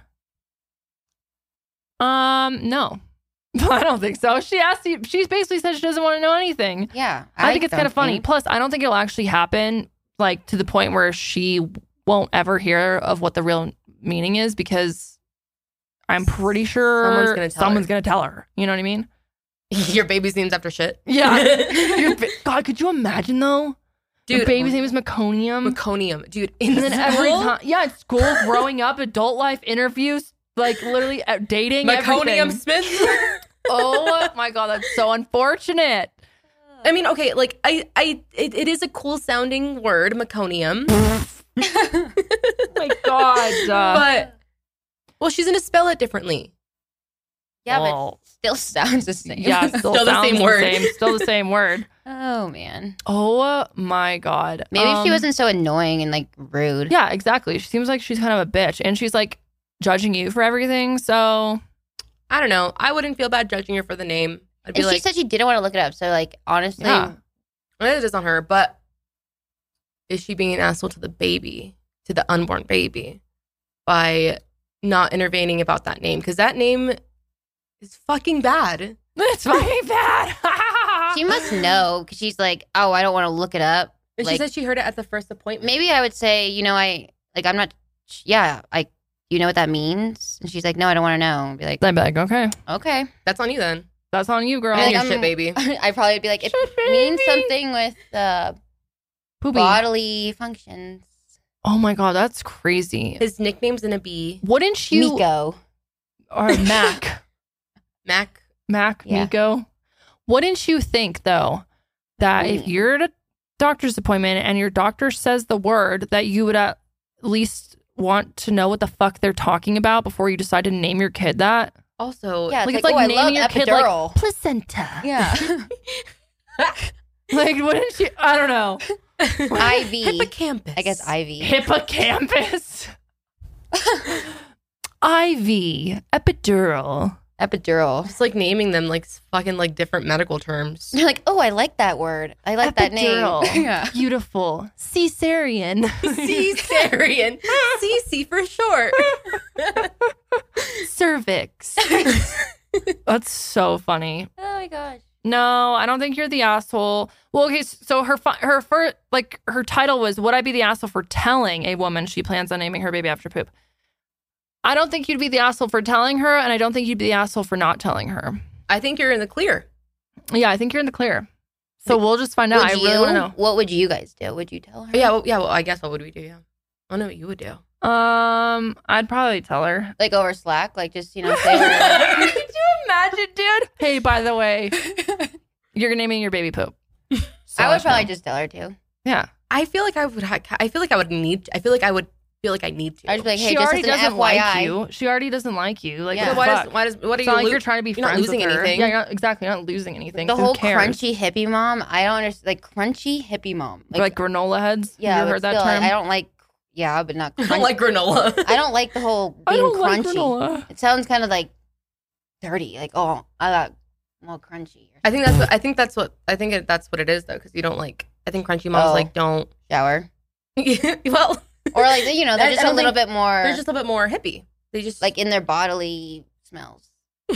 No. I don't think so. She asked you, she basically said she doesn't want to know anything. Yeah. I think it's kind don't of funny. think- Plus, I don't think it'll actually happen like to the point where she won't ever hear of what the real meaning is, because I'm pretty sure Someone's going gonna tell her. to tell her. You know what I mean? Your baby's name's after shit. Yeah. God, could you imagine though? Your Dude, baby's name is Meconium. Meconium. Dude, in And then every school? time, yeah, at school, growing up, adult life, interviews, like literally dating, Meconium everything. Smith. Oh my God, that's so unfortunate. I mean, okay, like it is a cool sounding word, meconium. Oh my God. But well, she's gonna spell it differently. Yeah, Well, but still sounds the same. yeah, still Still the sounds same word. Still the same word. Oh, man. Oh my God. Maybe if she wasn't so annoying and like rude. Yeah, exactly. She seems like she's kind of a bitch, and she's like judging you for everything. So I don't know. I wouldn't feel bad judging her for the name. I'd be And she like, said she didn't want to look it up. So, like, honestly, Yeah. it is on her. But is she being an asshole to the baby, to the unborn baby, by not intervening about that name? Because that name is fucking bad. it's fucking bad. she must know because she's like, oh, I don't want to look it up. And Like, she said she heard it at the first appointment. maybe I would say, you know, I'm not, you know what that means? And she's like, no, I don't want to know. I'd be like, I'd be like, okay, okay. That's on you then. that's on you, girl. And your I'm- shit, baby. I probably would be like, it Shit, means baby. something with Poopy. bodily functions. Oh my God, that's crazy. His nickname's gonna be Wouldn't you Miko. or Mac? Mac. Yeah. Miko. Wouldn't you think though that if you're at a doctor's appointment and your doctor says the word, that you would at least want to know what the fuck they're talking about before you decide to name your kid that? Also, Yeah, Like it's it's like oh, I naming love your kid epidural. like placenta. Yeah. Like wouldn't you? I don't know. IV. hippocampus. I guess IV. Hippocampus. IV. Epidural. Epidural. It's like naming them like fucking like different medical terms. You're like, oh, I like that word. I like that name. Epidural. Yeah. Beautiful. Caesarean. Caesarean. CC for short. Cervix. That's so funny. Oh my gosh. No, I don't think you're the asshole. Well, okay, so her first, like her title was, "Would I be the asshole for telling a woman she plans on naming her baby after poop?" I don't think you'd be the asshole for telling her, and I don't think you'd be the asshole for not telling her. I think you're in the clear. Yeah, I think you're in the clear. So we'll just find out. I really want to know. What would you guys do? Would you tell her? Yeah, well, I guess what would we do? Yeah, I know what you would do. I'd probably tell her. Like over Slack? Like just, you know, say her. Could you imagine, dude? Hey, by the way, you're naming your baby poop. So I would probably know. just tell her to. Yeah. I feel like I would. I feel like I would need. I feel like I would feel like I need to. I'd just be like, hey, She just already as an doesn't FYI. like you. She already doesn't like you. Like, Yeah. what So the why fuck? does? Why does? What are It's you? not like you're trying to be you're not friends losing with her. anything. Yeah, you're not, exactly. You're not losing anything. The Who whole cares? crunchy hippie mom, I don't understand. Like crunchy hippie mom. Like granola heads. yeah, Have you but heard that still, term? I don't like, yeah, but not I crunchy. don't like granola. I don't like the whole being I don't crunchy. like granola. It sounds kind of like dirty. Like, oh, I got more crunchy. I think that's what. I think that's what. I think that's what it is though, because you don't like. I think crunchy moms Oh. like don't. Shower. Well, Or like, you know, they're I just a don't little think- bit more, they're just a bit more hippie. They just like in their bodily smells.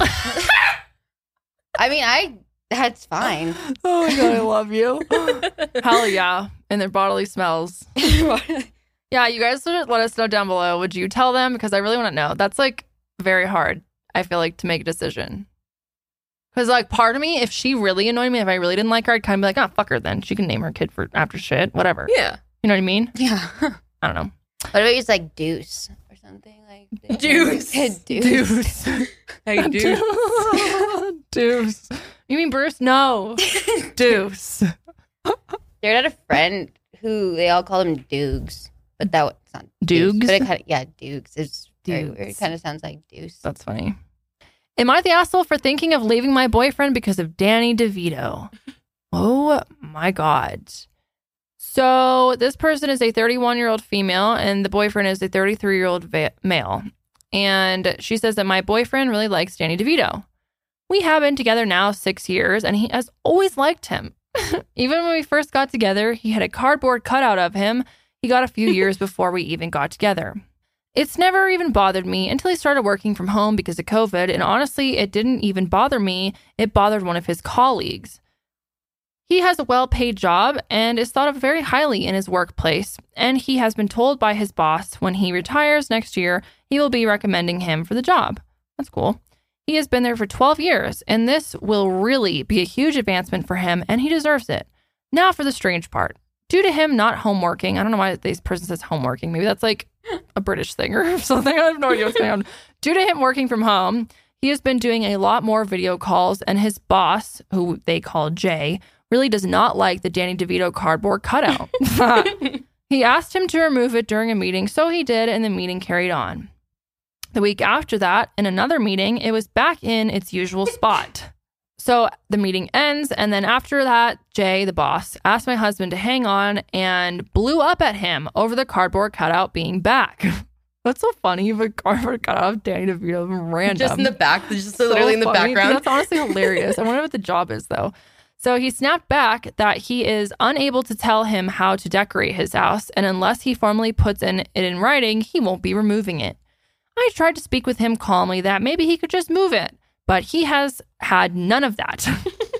I mean, that's fine. Oh my god, I love you. Hell yeah. And their bodily smells. Yeah, you guys should let us know down below. Would you tell them? Because I really want to know. That's like very hard, I feel like, to make a decision. Because like part of me, if she really annoyed me, if I really didn't like her, I'd kind of be like, oh, fuck her then. She can name her kid for after shit, whatever. yeah. You know what I mean? Yeah. I don't know. What if it's like Deuce or something? Like Deuce. Deuce. Hey, dude. Deuce. You mean Bruce? No. Deuce. They had a friend who they all call him Dukes, but that it's not Dukes? But it kind of, yeah, Dukes. It's very Dukes. weird. It kind of sounds like Deuce. That's funny. Am I the asshole for thinking of leaving my boyfriend because of Danny DeVito? Oh my God. So this person is a 31-year-old female and the boyfriend is a 33-year-old male. And she says that my boyfriend really likes Danny DeVito. We have been together now 6 years and he has always liked him. Even when we first got together, he had a cardboard cutout of him he got a few years before we even got together. It's never even bothered me until he started working from home because of COVID, and honestly, it didn't even bother me. It bothered one of his colleagues. He has a well-paid job and is thought of very highly in his workplace, and he has been told by his boss when he retires next year, he will be recommending him for the job. That's cool. He has been there for 12 years, and this will really be a huge advancement for him, and he deserves it. Now for the strange part. Due to him not homeworking, I don't know why this person says homeworking. Maybe that's like a British thing or something. I have no idea what's going on. Due to him working from home, he has been doing a lot more video calls, and his boss, who they call Jay, really does not like the Danny DeVito cardboard cutout. He asked him to remove it during a meeting, so he did, and the meeting carried on. The week after that, in another meeting, it was back in its usual spot. So the meeting ends, and then after that, Jay, the boss, asked my husband to hang on and blew up at him over the cardboard cutout being back. That's so funny. You have a cardboard cutout of Danny DeVito, random. Just in the back, just literally in the funny. background. That's honestly hilarious. I wonder what the job is, though. So he snapped back that he is unable to tell him how to decorate his house, and unless he formally puts it in writing, he won't be removing it. I tried to speak with him calmly that maybe he could just move it, but he has had none of that.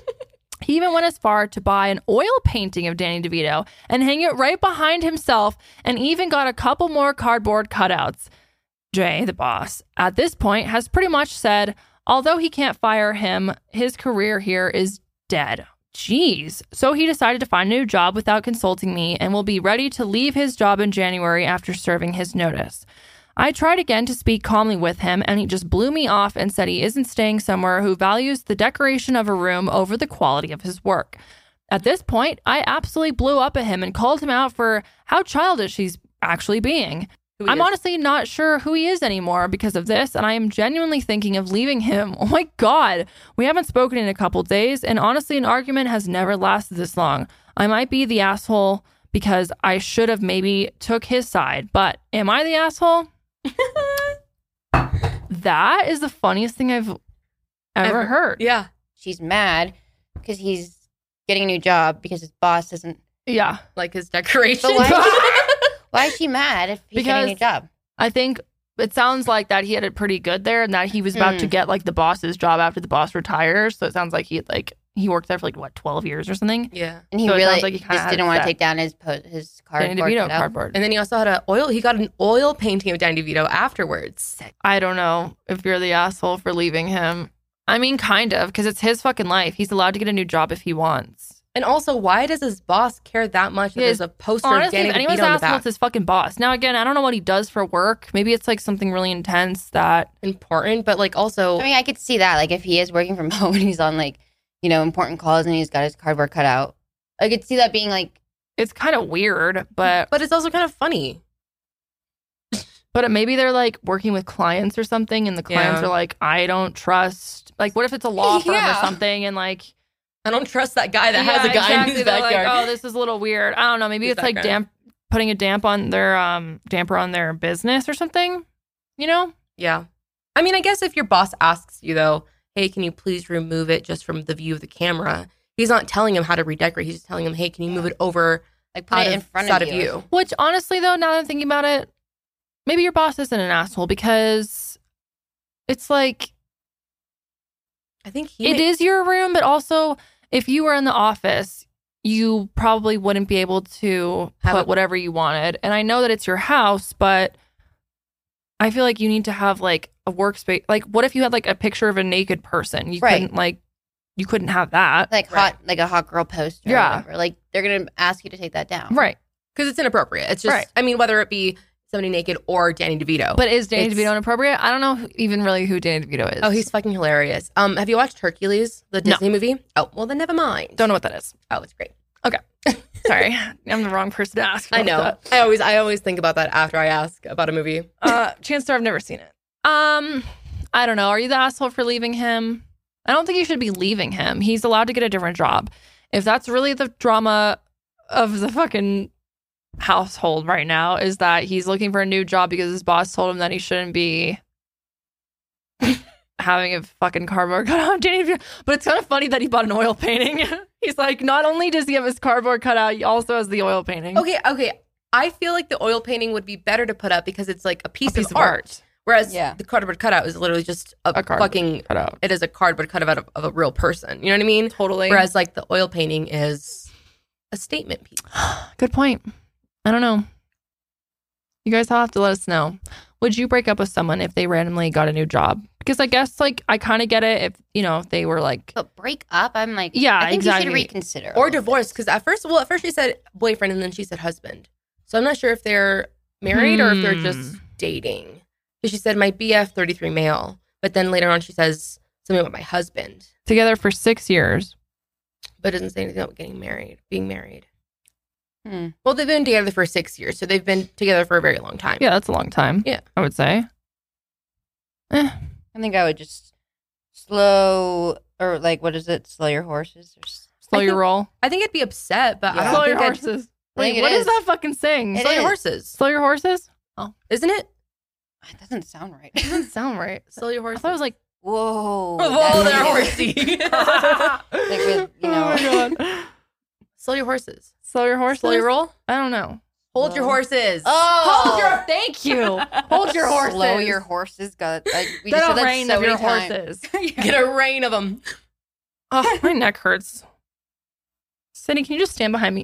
He even went as far to buy an oil painting of Danny DeVito and hang it right behind himself, and even got a couple more cardboard cutouts. Jay, the boss, at this point has pretty much said, although he can't fire him, his career here is dead. Jeez. So he decided to find a new job without consulting me and will be ready to leave his job in January after serving his notice. I tried again to speak calmly with him, and he just blew me off and said he isn't staying somewhere who values the decoration of a room over the quality of his work. At this point, I absolutely blew up at him and called him out for how childish he's actually being. I'm honestly not sure who he is anymore because of this, and I am genuinely thinking of leaving him. Oh my God. We haven't spoken in a couple days, and honestly, an argument has never lasted this long. I might be the asshole because I should have maybe took his side, but am I the asshole? That is the funniest thing I've ever heard. Yeah. She's mad because he's getting a new job because his boss doesn't Yeah. Like his decoration. But why is she mad if he's getting a new job? I think it sounds like that he had it pretty good there and that he was about to get like the boss's job after the boss retires. So it sounds like he worked there for like, what, 12 years or something? Yeah. And he So it really sounds like he kinda just didn't had want to that take down his Danny cardboard. DeVito cutout. cardboard. And then he also had he got an oil painting of Danny DeVito afterwards. I don't know if you're the asshole for leaving him. I mean, kind of, because it's his fucking life. He's allowed to get a new job if he wants. And also, why does his boss care that much that there's a poster Honestly, of Danny if anyone's DeVito on the asshole, back? it's his fucking boss. Now, again, I don't know what he does for work. Maybe it's like something really intense that... Important, but like also... I mean, I could see that. Like if he is working from home and he's on like, important calls and he's got his cardboard cutout. I could see that being like... It's kind of weird, but it's also kind of funny. But maybe they're like working with clients or something, and the clients Yeah. are like, I don't trust. Like, what if it's a law firm or Yeah. something, and like, I don't trust that guy that has a guy exactly. in his They're backyard. like, oh, this is a little weird. I don't know. Maybe His it's like background. putting a damper on their business or something. You know? Yeah. I mean, I guess if your boss asks you though, hey, can you please remove it just from the view of the camera? He's not telling him how to redecorate. He's just telling him, hey, can you move it over Like put out it of in front side of you. Which honestly, though, now that I'm thinking about it, maybe your boss isn't an asshole because it's like I think it is your room, but also if you were in the office, you probably wouldn't be able to put whatever you wanted. And I know that it's your house, but I feel like you need to have like a workspace. Like, what if you had like a picture of a naked person? You Right. you couldn't have that. Like a hot girl poster. Yeah. Or whatever. Like they're gonna ask you to take that down. Right. because it's inappropriate. It's just, Right. I mean, whether it be somebody naked or Danny DeVito. But is Danny It's- DeVito inappropriate? I don't know even really who Danny DeVito is. Oh, he's fucking hilarious. Have you watched Hercules, the No. Disney movie? Oh, well then never mind. Don't know what that is. Oh, it's great. Sorry. I'm the wrong person to ask. I know. about I always think about that after I ask about a movie. that. Chance Star, I've never seen it. I don't know. Are you the asshole for leaving him? I don't think you should be leaving him. He's allowed to get a different job. If that's really the drama of the fucking household right now, is that he's looking for a new job because his boss told him that he shouldn't be having a fucking cardboard cutout on Danny DeVito. But it's kind of funny that he bought an oil painting. He's like, not only does he have his cardboard cutout, he also has the oil painting. Okay. I feel like the oil painting would be better to put up because it's like a piece of art. Whereas the cardboard cutout is literally just a fucking cutout. It is a cardboard cutout of a real person. You know what I mean? Totally. Whereas like the oil painting is a statement piece. Good point. I don't know. You guys all have to let us know. Would you break up with someone if they randomly got a new job? Because I guess like I kind of get it if, you know, if they were like... But break up? I'm like, yeah, I think exactly. you should reconsider. Or divorce. Because at first she said boyfriend and then she said husband. So I'm not sure if they're married or if they're just dating. Because she said my BF 33 male. But then later on she says something about my husband. Together for 6 years. But it doesn't say anything about being married. Well, they've been together for 6 years. So they've been together for a very long time. Yeah, that's a long time. Yeah. I would say. I think I would just slow, or like, what is it? Slow your horses? Or slow your roll? I think I'd be upset, but I don't slow think your horses. Wait, what is that fucking saying? Slow your horses. Slow your horses? Oh. Isn't it? It doesn't sound right. It doesn't sound right. Slow your horses. I thought it was like, whoa. Whoa, they're horsey. Like with, you know. Oh my God. Slow your horses. Slow your horses? Slow your roll? I don't know. Hold your horses. Oh, thank you. Hold your horses. Slow your horses. God, we Get just a said that rain so of your many times. horses. Get a rain of them. Oh, my neck hurts. Cindy, can you just stand behind me?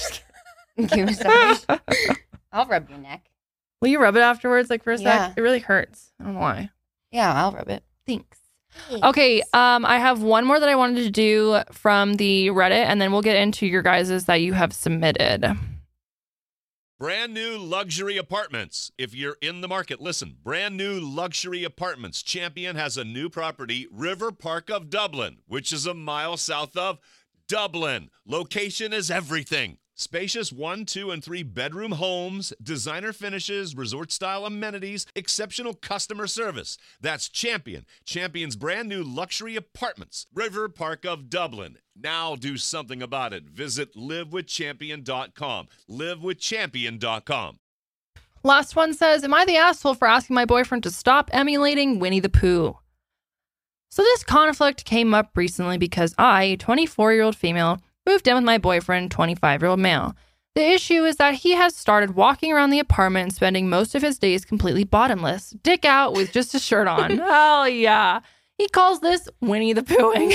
I'll rub your neck. Will you rub it afterwards, like for a sec? Yeah. It really hurts. I don't know why. Yeah, I'll rub it. Thanks. Okay, I have one more that I wanted to do from the Reddit, and then we'll get into your guys's that you have submitted. Brand new luxury apartments. If you're in the market, listen. Brand new luxury apartments. Champion has a new property, River Park of Dublin, which is a mile south of Dublin. Location is everything. Spacious 1, 2, and 3 bedroom homes, designer finishes, resort-style amenities, exceptional customer service. That's Champion. Champion's brand new luxury apartments, River Park of Dublin. Now do something about it. Visit livewithchampion.com. Livewithchampion.com. Last one says, am I the asshole for asking my boyfriend to stop emulating Winnie the Pooh? So this conflict came up recently because I, a 24-year-old female, moved in with my boyfriend, 25-year-old male. The issue is that he has started walking around the apartment and spending most of his days completely bottomless, dick out with just a shirt on. Hell yeah. He calls this Winnie the Poohing.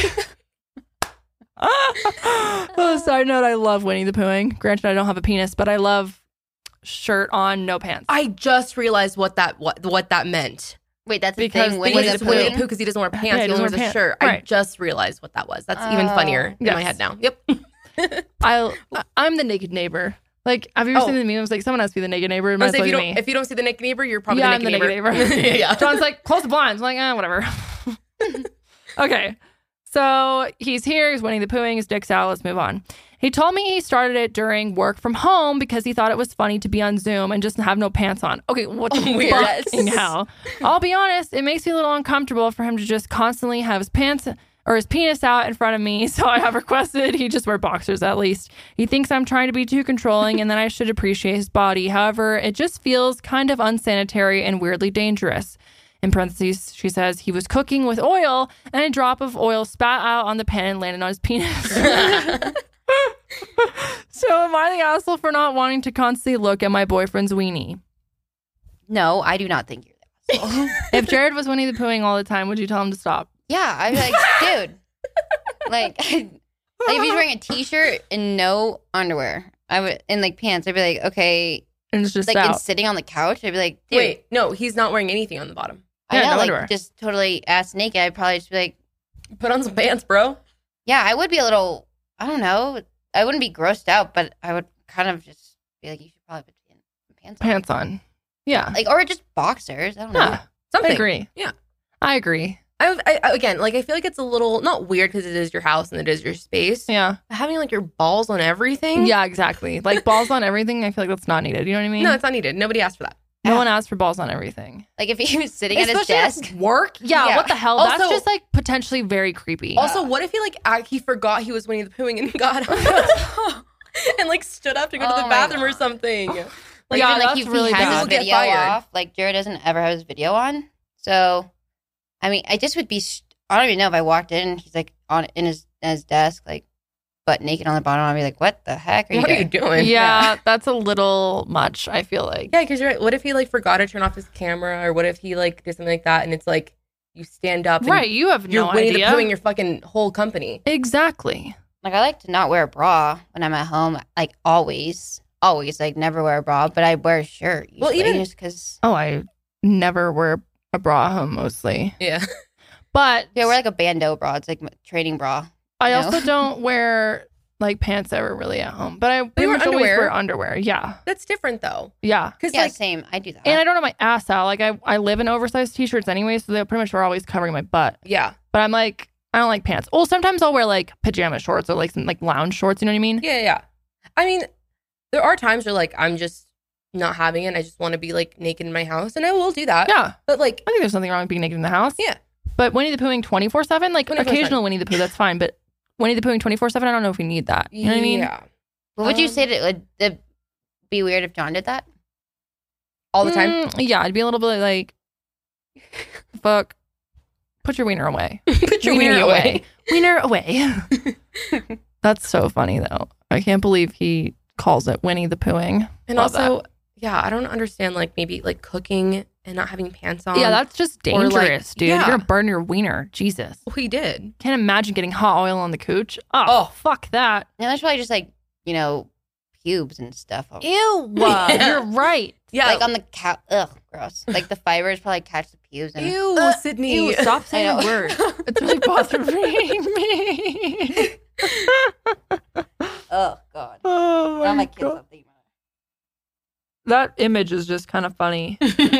Oh, side note, I love Winnie the Poohing. Granted, I don't have a penis, but I love shirt on, no pants. I just realized what that meant. Wait, that's because the thing. Winnie Winnie the the Pooh Pooh. because he doesn't wear pants. Yeah, he only wears a shirt. Right. I just realized what that was. That's even funnier in my head now. Yep. I'm the naked neighbor. Like, have you ever seen the memes? Like, someone has to be the naked neighbor. It might as well be me. If you don't see the naked neighbor, you're probably I'm the naked neighbor. yeah. John's like, close the blinds. I'm like, whatever. Okay. So he's here. He's Winnie the Poohing. His dick's out. Let's move on. He told me he started it during work from home because he thought it was funny to be on Zoom and just have no pants on. Okay, what the fucking hell? I'll be honest, it makes me a little uncomfortable for him to just constantly have his pants or his penis out in front of me, so I have requested he just wear boxers at least. He thinks I'm trying to be too controlling and that I should appreciate his body. However, it just feels kind of unsanitary and weirdly dangerous. In parentheses, she says he was cooking with oil and a drop of oil spat out on the pan and landed on his penis. So am I the asshole for not wanting to constantly look at my boyfriend's weenie? No, I do not think you're the asshole. If Jared was Winnie the Poohing all the time, would you tell him to stop? Yeah, I'd be like, dude. Like if he's wearing a t-shirt and no underwear, I would, and like pants, I'd be like, okay. And it's just like out. and sitting on the couch, I'd be like, dude. Wait, no, he's not wearing anything on the bottom. I know, no like underwear. just totally ass naked. I'd probably just be like, Put on some pants, bro. yeah, I would be a little, I don't know. I wouldn't be grossed out, but I would kind of just be like, you should probably put some pants on. Pants on. Yeah. Like, or just boxers. I don't know. Yeah. Something. I agree. Yeah. I agree. I again, like, I feel like it's a little, not weird because it is your house and it is your space. Yeah. But having, like, your balls on everything. Yeah, exactly. Like balls on everything, I feel like that's not needed. You know what I mean? No, it's not needed. Nobody asked for that. No one asked for balls on everything. Like if he was sitting at his Especially desk. at work? Yeah, Yeah. what the hell? Also- That's just like potentially very creepy. Also, what if he, like, he forgot he was Winnie the Poohing and got up and, like, stood up to go to Oh the my bathroom or God. something? Like, Yeah, even, like that's if really he has bad. his People get video fired. off, like Jared doesn't ever have his video on. So, I mean, I just would be. I don't even know if I walked in and he's like on in his desk, like butt naked on the bottom, I'd be like, what the heck What are you doing? Yeah, that's a little much, I feel like. Yeah, because you're right. What if he like forgot to turn off his camera, or what if he like did something like that, and it's like you stand up, and Right, you have you're no Winnie the idea. Poohing your fucking whole company. Exactly. Like, I like to not wear a bra when I'm at home, like always, like never wear a bra, but I wear a shirt. Well, Usually, even- just because Oh, I never wear a bra at home mostly. Yeah. But I wear like a bandeau bra. It's like a training bra. I No. also don't wear like pants ever really at home. But I pretty wear much always underwear? wear underwear. Yeah. That's different though. Yeah. Because Yeah, like same. I do that. And I don't have my ass out. Like I live in oversized t-shirts anyway, so they pretty much are always covering my butt. yeah. But I'm like, I don't like pants. Well, sometimes I'll wear like pajama shorts or like some like lounge shorts, you know what I mean? Yeah. I mean, there are times where like I'm just not having it. I just want to be like naked in my house, and I will do that. Yeah. But like, I think there's nothing wrong with being naked in the house. Yeah. But Winnie the Poohing 24/7, like 24/7. occasional Winnie the Pooh, that's fine. But Winnie the Poohing 24/7, I don't know if we need that. You know what I mean? Yeah. What would you say that would it be weird if John did that? All the time. Yeah, I'd be a little bit like, fuck, put your wiener away. Put your Wiener weenie away. Wiener away. That's so funny though. I can't believe he calls it Winnie the Poohing. And Love also, yeah, I don't understand like maybe like cooking and not having pants on. Yeah, that's just or, like, dangerous, dude. yeah. You're gonna burn your wiener. Jesus. Well, he did. Can't imagine getting hot oil on the cooch. Oh, Oh. fuck that. And that's probably just like, pubes and stuff. Ew. Yeah. You're right. Yeah. Like on the couch. Ugh, gross. Like the fibers probably catch the pubes. And Ew, Sydney. Ew, stop saying I the know. word. It's really bothering me. Oh, God. Oh Now my my kids God. don't think about That image is just kind of funny.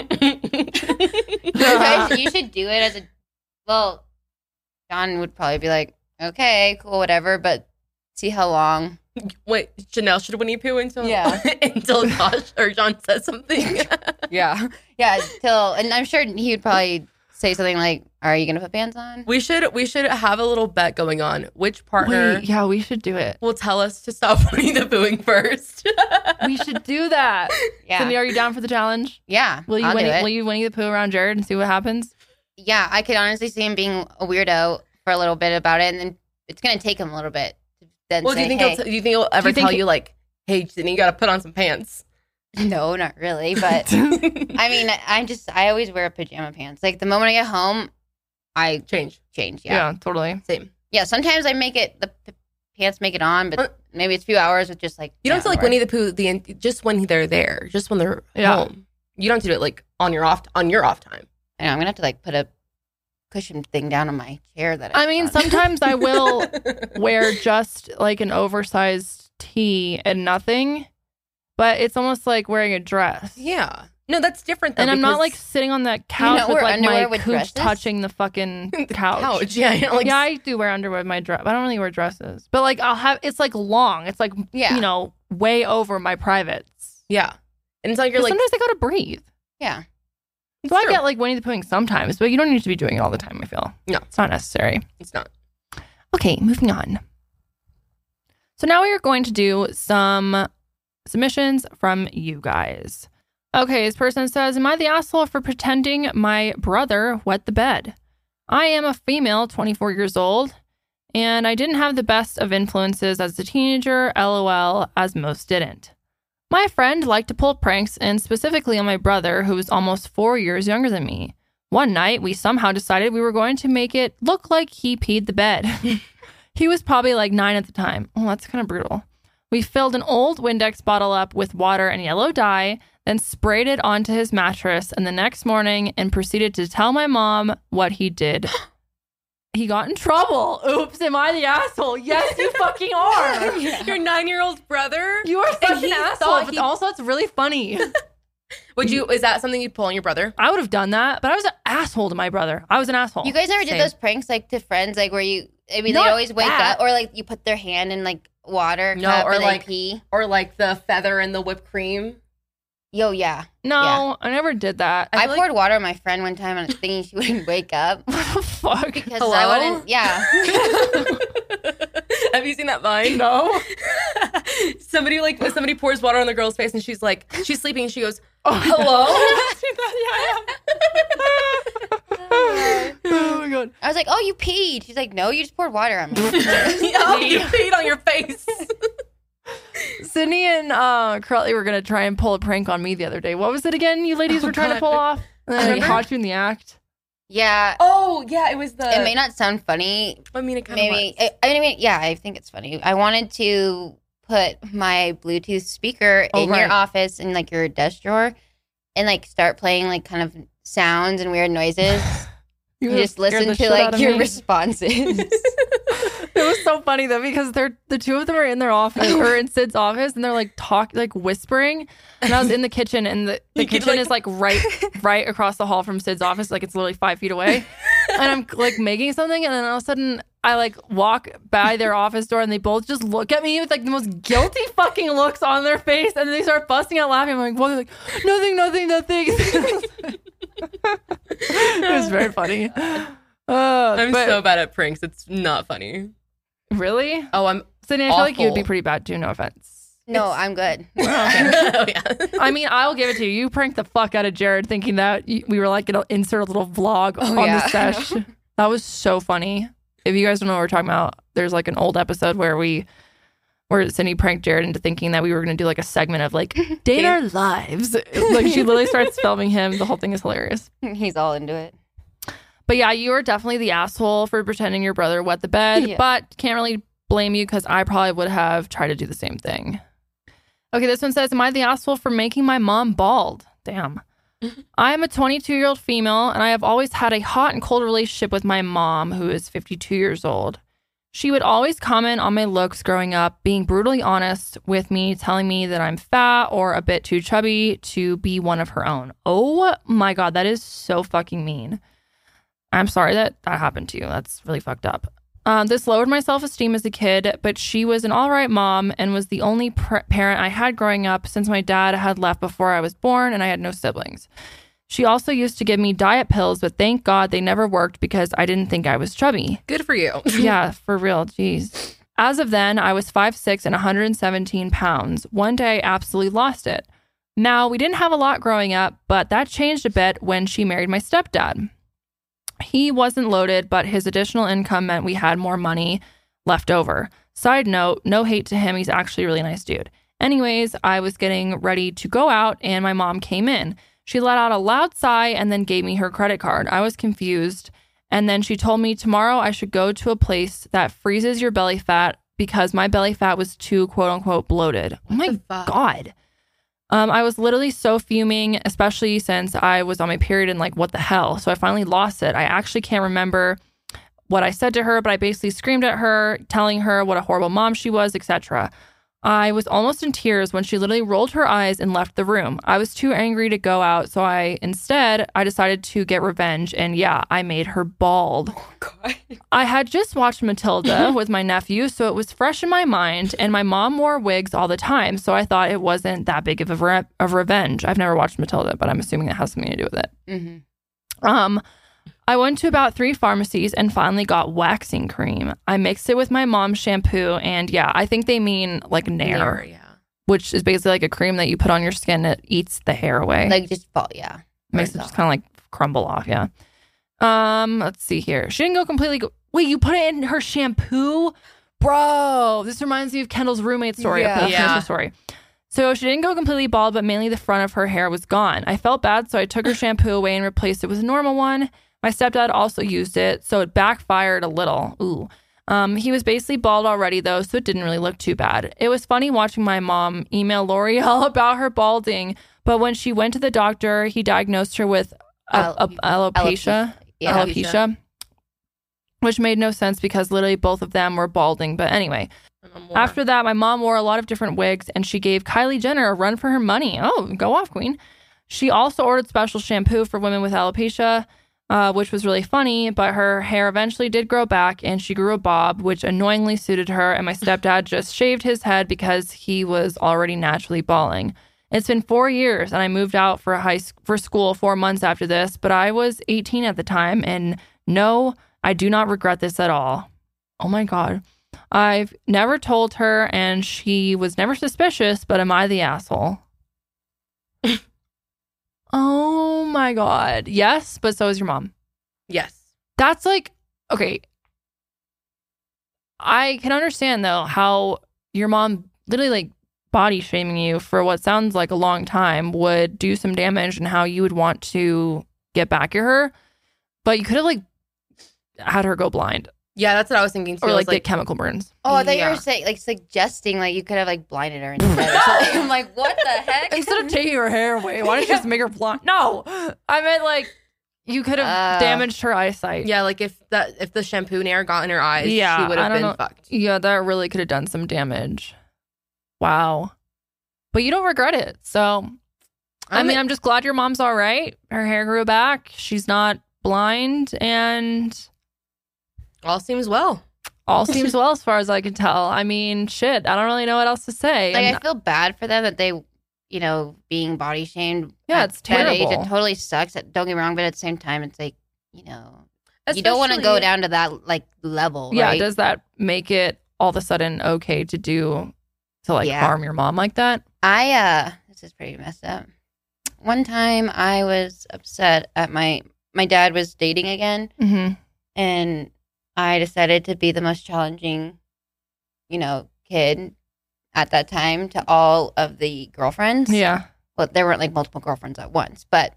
it. You should do it as a. Well, John would probably be like, okay, cool, whatever, but see how long. Wait, Janelle should Winnie Pooh until Yeah. until Josh or John says something. Yeah. Yeah, and I'm sure he would probably say something like, are you going to put pants on? we should have a little bet going on. Which partner Wait, yeah, we should do it. will tell us to stop Winnie the Poohing first? We should do that. Yeah. Cindy, are you down for the challenge? Yeah. Will you I'll do it. Will you Winnie the Pooh around Jared and see what happens? Yeah, I could honestly see him being a weirdo for a little bit about it, and then it's going to take him a little bit to then Well, do say, you think hey. do you think he'll ever you think tell you like, hey, Sydney, you got to put on some pants? No, not really, but I mean, I always wear pajama pants. Like the moment I get home, I Change. change. Yeah, Yeah. totally. Same. Yeah, sometimes I make it, pants make it on, Uh, but maybe it's a few hours with just like. You don't have to like Winnie the Pooh just when they're there, just when they're Yeah. home. You don't have to do it like on your off time. I know, I'm going to have to like put a cushion thing down on my chair that I mean, found. sometimes I will wear just like an oversized tee and nothing, but it's almost like wearing a dress. Yeah. No, that's different though. And I'm not because- like sitting on that couch don't with wear like my underwear with cooch dresses? touching the fucking the couch. Yeah, you know, like Yeah, I do wear underwear with my dress. I don't really wear dresses, but like I'll have it's like long. It's like Yeah. way over my privates. yeah. And it's like you're 'Cause like sometimes I gotta breathe. Yeah. it's So I true. get like Winnie the Poohing sometimes, but you don't need to be doing it all the time. I feel No. it's not necessary. It's not. Okay, moving on. So now we are going to do some submissions from you guys. Okay, this person says, am I the asshole for pretending my brother wet the bed? I am a female, 24 years old, and I didn't have the best of influences as a teenager, LOL, as most didn't. My friend liked to pull pranks, and specifically on my brother, who was almost 4 years younger than me. One night, we somehow decided we were going to make it look like he peed the bed. He was probably like 9 at the time. Oh, that's kind of brutal. We filled an old Windex bottle up with water and yellow dye, then sprayed it onto his mattress and the next morning and proceeded to tell my mom what he did. He got in trouble. Oops, am I the asshole? Yes, you fucking are. Your 9-year-old brother? You are such he an asshole, thought but he- also it's really funny. Is that something you'd pull on your brother? I would have done that, but I was an asshole to my brother. I was an asshole. You guys never Same. did those pranks like to friends, like where they Not always wake that. up, or like you put their hand in like water No, cup or and like- they pee. Or like the feather and the whipped cream? Yo, yeah. No, Yeah. I never did that. I feel poured water on my friend one time and I was thinking she wouldn't wake up What the fuck? because Hello? I wouldn't. Yeah. Have you seen that Vine? No. Somebody pours water on the girl's face and she's sleeping and she goes, Oh, hello? Oh my god. I was like, oh, you peed. She's like, no, you just poured water on me. Oh, you peed on your face. Sydney and Carly were going to try and pull a prank on me the other day. What was it again you ladies were trying to pull off? And then I caught you in the act. Yeah. Oh, yeah, it was It may not sound funny. I mean, it kind of Maybe. I mean, yeah, I think it's funny. I wanted to put my Bluetooth speaker in your office in like your desk drawer and like start playing like kind of sounds and weird noises. You just listen to like your responses. It was so funny though because the two of them are in their office or in Sid's office and they're like whispering. And I was in the kitchen and the kitchen is like right across the hall from Sid's office, like it's literally 5 feet away. And I'm like making something and then all of a sudden I like walk by their office door and they both just look at me with like the most guilty fucking looks on their face and they start busting out laughing. I'm like, well, they're like, nothing. It was very funny. I'm so bad at pranks. It's not funny. Really? Oh, I'm Sydney, I feel like you would be pretty bad too. No offense. No, I'm good. Oh, yeah. I mean, I'll give it to you. You pranked the fuck out of Jared thinking that we were like going to insert a little vlog on the sesh. That was so funny. If you guys don't know what we're talking about, there's like an old episode where Sydney pranked Jared into thinking that we were going to do like a segment of like date our lives. Like she literally starts filming him. The whole thing is hilarious. He's all into it. But yeah, you were definitely the asshole for pretending your brother wet the bed, but can't really blame you because I probably would have tried to do the same thing. Okay, this one says, am I the asshole for making my mom bald? Damn. I am a 22-year-old female, and I have always had a hot and cold relationship with my mom, who is 52 years old. She would always comment on my looks growing up, being brutally honest with me, telling me that I'm fat or a bit too chubby to be one of her own. Oh my God, that is so fucking mean. I'm sorry that happened to you. That's really fucked up. This lowered my self-esteem as a kid, but she was an all right mom and was the only parent I had growing up since my dad had left before I was born and I had no siblings. She also used to give me diet pills, but thank God they never worked because I didn't think I was chubby. Good for you. Yeah, for real. Jeez. As of then, I was 5'6" and 117 pounds. One day, I absolutely lost it. Now, we didn't have a lot growing up, but that changed a bit when she married my stepdad. He wasn't loaded, but his additional income meant we had more money left over. Side note, no hate to him. He's actually a really nice dude. Anyways, I was getting ready to go out and my mom came in. She let out a loud sigh and then gave me her credit card. I was confused. And then she told me tomorrow I should go to a place that freezes your belly fat because my belly fat was too quote unquote bloated. Oh my God. I was literally so fuming, especially since I was on my period and like, what the hell? So I finally lost it. I actually can't remember what I said to her, but I basically screamed at her, telling her what a horrible mom she was, etc. I was almost in tears when she literally rolled her eyes and left the room. I was too angry to go out, so I decided to get revenge, and yeah, I made her bald. Oh, God. I had just watched Matilda with my nephew, so it was fresh in my mind, and my mom wore wigs all the time, so I thought it wasn't that big of a revenge. I've never watched Matilda, but I'm assuming it has something to do with it. Mm-hmm. I went to about 3 pharmacies and finally got waxing cream. I mixed it with my mom's shampoo, and yeah, I think they mean like Nair, which is basically like a cream that you put on your skin that eats the hair away. Like just fall, yeah. Makes it just kind of like crumble off, yeah. Let's see here. She didn't go completely... Wait, you put it in her shampoo? Bro, this reminds me of Kendall's roommate story. Yeah. Story. So she didn't go completely bald, but mainly the front of her hair was gone. I felt bad, so I took her shampoo away and replaced it with a normal one. My stepdad also used it, so it backfired a little. Ooh. He was basically bald already, though, so it didn't really look too bad. It was funny watching my mom email L'Oreal about her balding, but when she went to the doctor, he diagnosed her with alopecia, which made no sense because literally both of them were balding. But anyway, after that, my mom wore a lot of different wigs, and she gave Kylie Jenner a run for her money. Oh, go off, queen. She also ordered special shampoo for women with alopecia, which was really funny, but her hair eventually did grow back and she grew a bob, which annoyingly suited her, and my stepdad just shaved his head because he was already naturally balding. It's been 4 years and I moved out for school 4 months after this, but I was 18 at the time, and no, I do not regret this at all. Oh my God. I've never told her and she was never suspicious, but am I the asshole? Oh my God. Yes, but so is your mom. Yes. That's like okay. I can understand though how your mom literally like body shaming you for what sounds like a long time would do some damage and how you would want to get back at her. But you could have like had her go blind Yeah, that's what I was thinking too. or I was like get chemical burns. Oh, I thought you Yeah. were saying like suggesting like you could have like blinded her instead or something. I'm like, what the heck? Instead of taking her hair away, why don't you just make her blind? No, I meant like you could have damaged her eyesight. yeah, like if the shampoo nair got in her eyes, Yeah, she would I have don't been know. fucked. Yeah, that really could have done some damage. Wow. But you don't regret it. So, I mean, I'm just glad your mom's all right. Her hair grew back. She's not blind. And all seems well. all seems well as far as I can tell. I mean, shit, I don't really know what else to say. Like, And I feel bad for them that they, you know, being body shamed. Yeah, at it's that age, terrible. it totally sucks. Don't get me wrong, but at the same time, it's like, you know, you don't want to go down to that like level. yeah, right? does that make it all of a sudden okay to like Yeah. harm your mom like that? This is pretty messed up. One time I was upset at my dad was dating again, Mm-hmm. and I decided to be the most challenging, you know, kid at that time to all of the girlfriends. Yeah. Well, there weren't like multiple girlfriends at once, but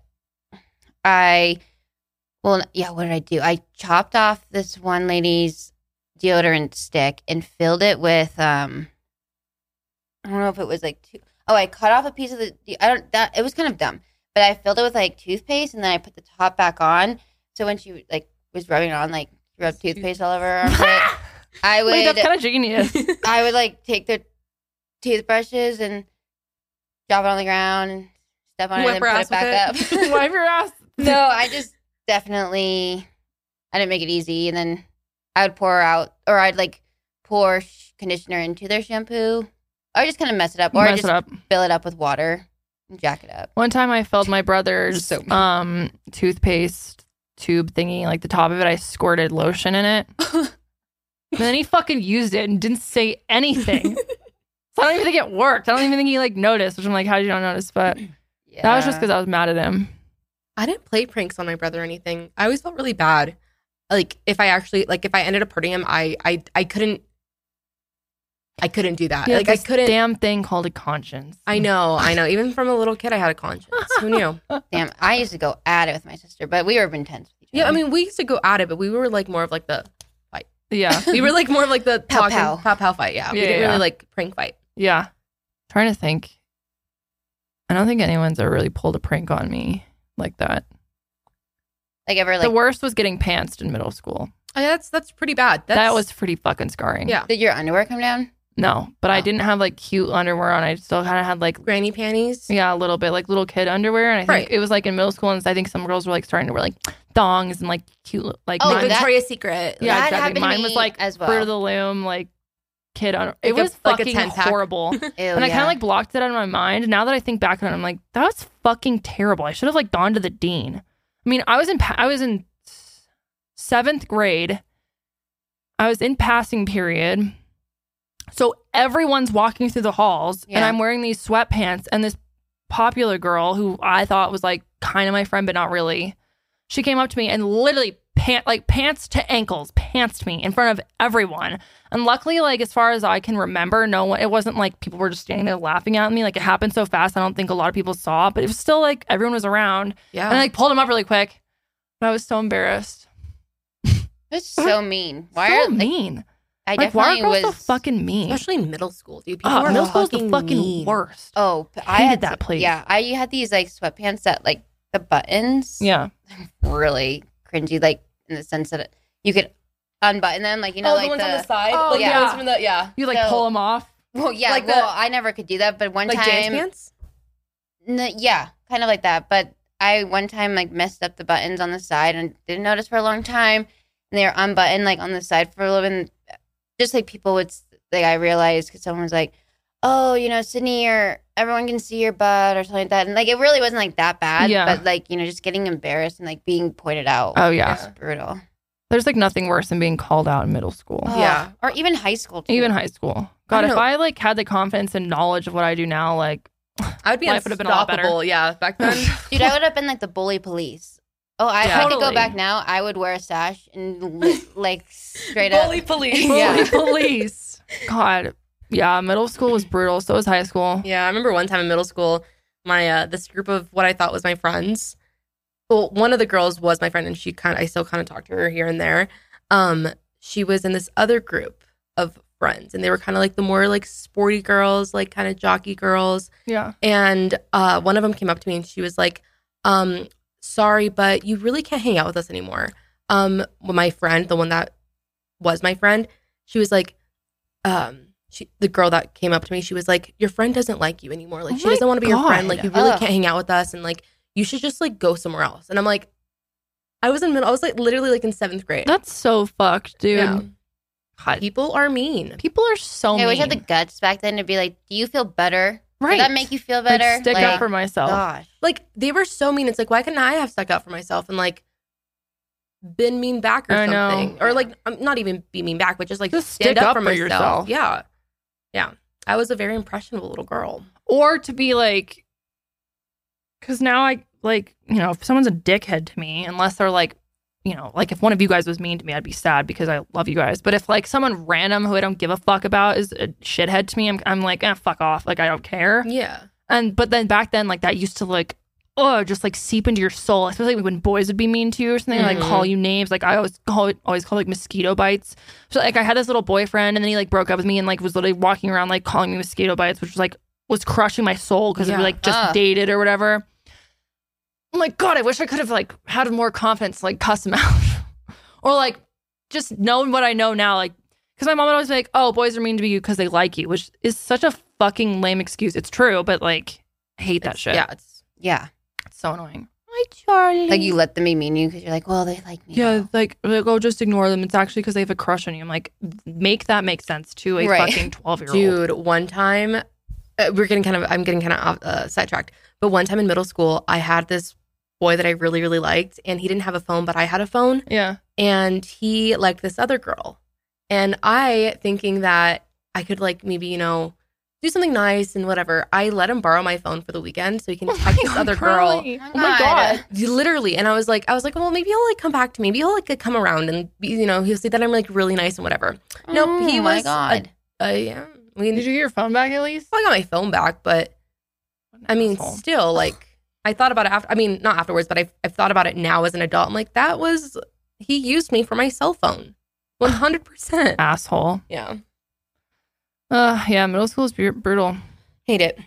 what did I do? I chopped off this one lady's deodorant stick and filled it with, I don't know if it was like I cut off a piece of it was kind of dumb, but I filled it with like toothpaste and then I put the top back on. So when she like was rubbing it on, like rubbed toothpaste all over her armpit, I would, Wait, that's kind of genius. I would like take the toothbrushes and drop it on the ground and step on it and Wipe then her put it ass back with up. Wipe your ass. No, I just definitely, I didn't make it easy. And then I would I'd like pour conditioner into their shampoo. Or just kind of mess it up. Or Mess just it up. fill it up with water and jack it up. One time I filled my brother's So- toothpaste tube thingy, like the top of it, I squirted lotion in it. And then he fucking used it and didn't say anything. So I don't even think it worked. I don't even think he like noticed, which I'm like, how did you not notice? But Yeah. that was just because I was mad at him. I didn't play pranks on my brother or anything. I always felt really bad. Like if I ended up hurting him, I couldn't do that. He had Like I this couldn't. damn thing called a conscience. I know. Even from a little kid, I had a conscience. Who knew? Damn, I used to go at it with my sister, but we were intense with each Yeah, other. I mean, we used to go at it, but we were like more of like the fight. Yeah. We were like more of like the Pow talking, pow. pow pow fight. Yeah, we Yeah, didn't yeah. really like prank fight. Yeah. Trying to think. I don't think anyone's ever really pulled a prank on me like that. like ever The like, worst was getting pantsed in middle school. I mean, that's pretty bad. That was pretty fucking scarring. Yeah. did your underwear come down? No, but I Oh. didn't have like cute underwear on. I still kind of had like, granny panties. yeah, a little bit like little kid underwear. And I think Right. it was like in middle school. And I think some girls were like starting to wear like thongs and like cute, like, Oh, Like mine- that- Victoria's Secret. yeah, that exactly. happened to Mine was me like as Fruit of well. the Loom, like kid under. It Like a- was like a fucking 10-pack. horrible. Ew, And I kind of like blocked it out of my mind. Now that I think back on it, I'm like, that was fucking terrible. I should have like gone to the dean. I mean, I was in 7th grade. I was in passing period. So everyone's walking through the halls and Yeah. I'm wearing these sweatpants and this popular girl who I thought was like kind of my friend, but not really. She came up to me and literally pants to ankles, pantsed me in front of everyone. And luckily, like as far as I can remember, it wasn't like people were just standing there laughing at me. Like it happened so fast, I don't think a lot of people saw it, but it was still like everyone was around. Yeah. And I like pulled him up really quick. But I was so embarrassed. It's so mean. Why so are like, mean. I Like why are definitely girls was so fucking mean? Especially in middle school, dude. People Oh, are middle school's the fucking fucking mean. worst. Oh, I Hated had that place. Yeah, I had these like sweatpants that like the buttons. Yeah. really cringy, like in the sense that you could unbutton them, like you know, Oh, like the ones on the the side. Oh, like yeah. the ones from the You like So- pull them off. well, yeah. like well, the- I never could do that, but one like Jan's time, pants. yeah, kind of like that. But I one time like messed up the buttons on the side and didn't notice for a long time, and they were unbuttoned like on the side for a little bit. And just like people would like, I realized because someone was like, "Oh, you know, Sydney, or everyone can see your butt," or something like that. And like it really wasn't like that bad, Yeah. but like you know, just getting embarrassed and like being pointed out. Oh, yeah. was brutal. There's like nothing worse than being called out in middle school. Oh, Yeah. or even high school. Too. Even high school. God, don't if know. I like had the confidence and knowledge of what I do now, like I would be Life would have been a lot better. unstoppable. Yeah, back then. Dude, I would have been like the bully police. Oh, if I could Totally. go back now, I would wear a sash and like straight up. Bully police. Bully police. God. Yeah, middle school was brutal. So was high school. Yeah, I remember one time in middle school, my this group of what I thought was my friends. Well, one of the girls was my friend, and I still kind of talk to her here and there. She was in this other group of friends, and they were kind of like the more like sporty girls, like kind of jockey girls. Yeah. And one of them came up to me, and she was like, "Sorry, but you really can't hang out with us anymore." Well, my friend, the one that was my friend, she was like, the girl that came up to me, she was like, "Your friend doesn't like you anymore. Like, Oh she my doesn't want to be your friend. God. Like, you really Ugh. can't hang out with us, and like, you should just like go somewhere else." And I'm like, I was like literally like in 7th grade. That's so fucked, dude. Yeah. God. People are mean. People are so I mean. wish I had the guts back then to be like, "Do you feel better? Right. Did that make you feel Like, better?" stick up for myself. Gosh. Like, they were so mean. It's like, why couldn't I have stuck up for myself and like been mean back or I know. something? Or like, not even be mean back, but just like Just stand stick up up for for myself. yourself. Yeah. Yeah. I was a very impressionable little girl. Or to be like, because now I like, if someone's a dickhead to me, unless they're like, like if one of you guys was mean to me, I'd be sad because I love you guys. But if like someone random who I don't give a fuck about is a shithead to me, I'm like, fuck off. Like, I don't care. Yeah. But then back then, like that used to like, just like seep into your soul, especially when boys would be mean to you or something, or like call you names. Like I always call like mosquito bites. So like I had this little boyfriend, and then he like broke up with me and like was literally walking around like calling me mosquito bites, which was crushing my soul because we like just dated or whatever. I'm like, God, I wish I could have like had more confidence to like cuss him out, or like just knowing what I know now, like because my mom would always be like, "Oh, boys are mean to you because they like you," which is such a fucking lame excuse. It's true, but like I hate that shit. Yeah. Yeah. It's so annoying. Hi, Charlie. Like you let them be mean to you because you're like, well, they like me. Yeah, now. like, oh, just ignore them. It's actually because they have a crush on you. I'm like, make that make sense to a Right. fucking 12-year-old. Dude, one time, I'm getting kind of sidetracked. But one time in middle school, I had this boy that I really, really liked, and he didn't have a phone, but I had a phone, Yeah. and he liked this other girl. And I, thinking that I could like maybe, do something nice and whatever, I let him borrow my phone for the weekend so he can text this other girl. Charlie. Oh my God. Literally. And I was like, well, maybe he'll like come back to me. Maybe he'll like come around and be, he'll see that I'm like really nice and whatever. Nope, he Oh my was. God. Yeah. I mean, Did you get your phone back at least? I got my phone back, but I mean, Asshole. still, like, I thought about it after. I mean, not afterwards, but I've thought about it now as an adult. I'm like, he used me for my cell phone, 100%. Asshole. Yeah, Yeah, middle school is brutal. hate it.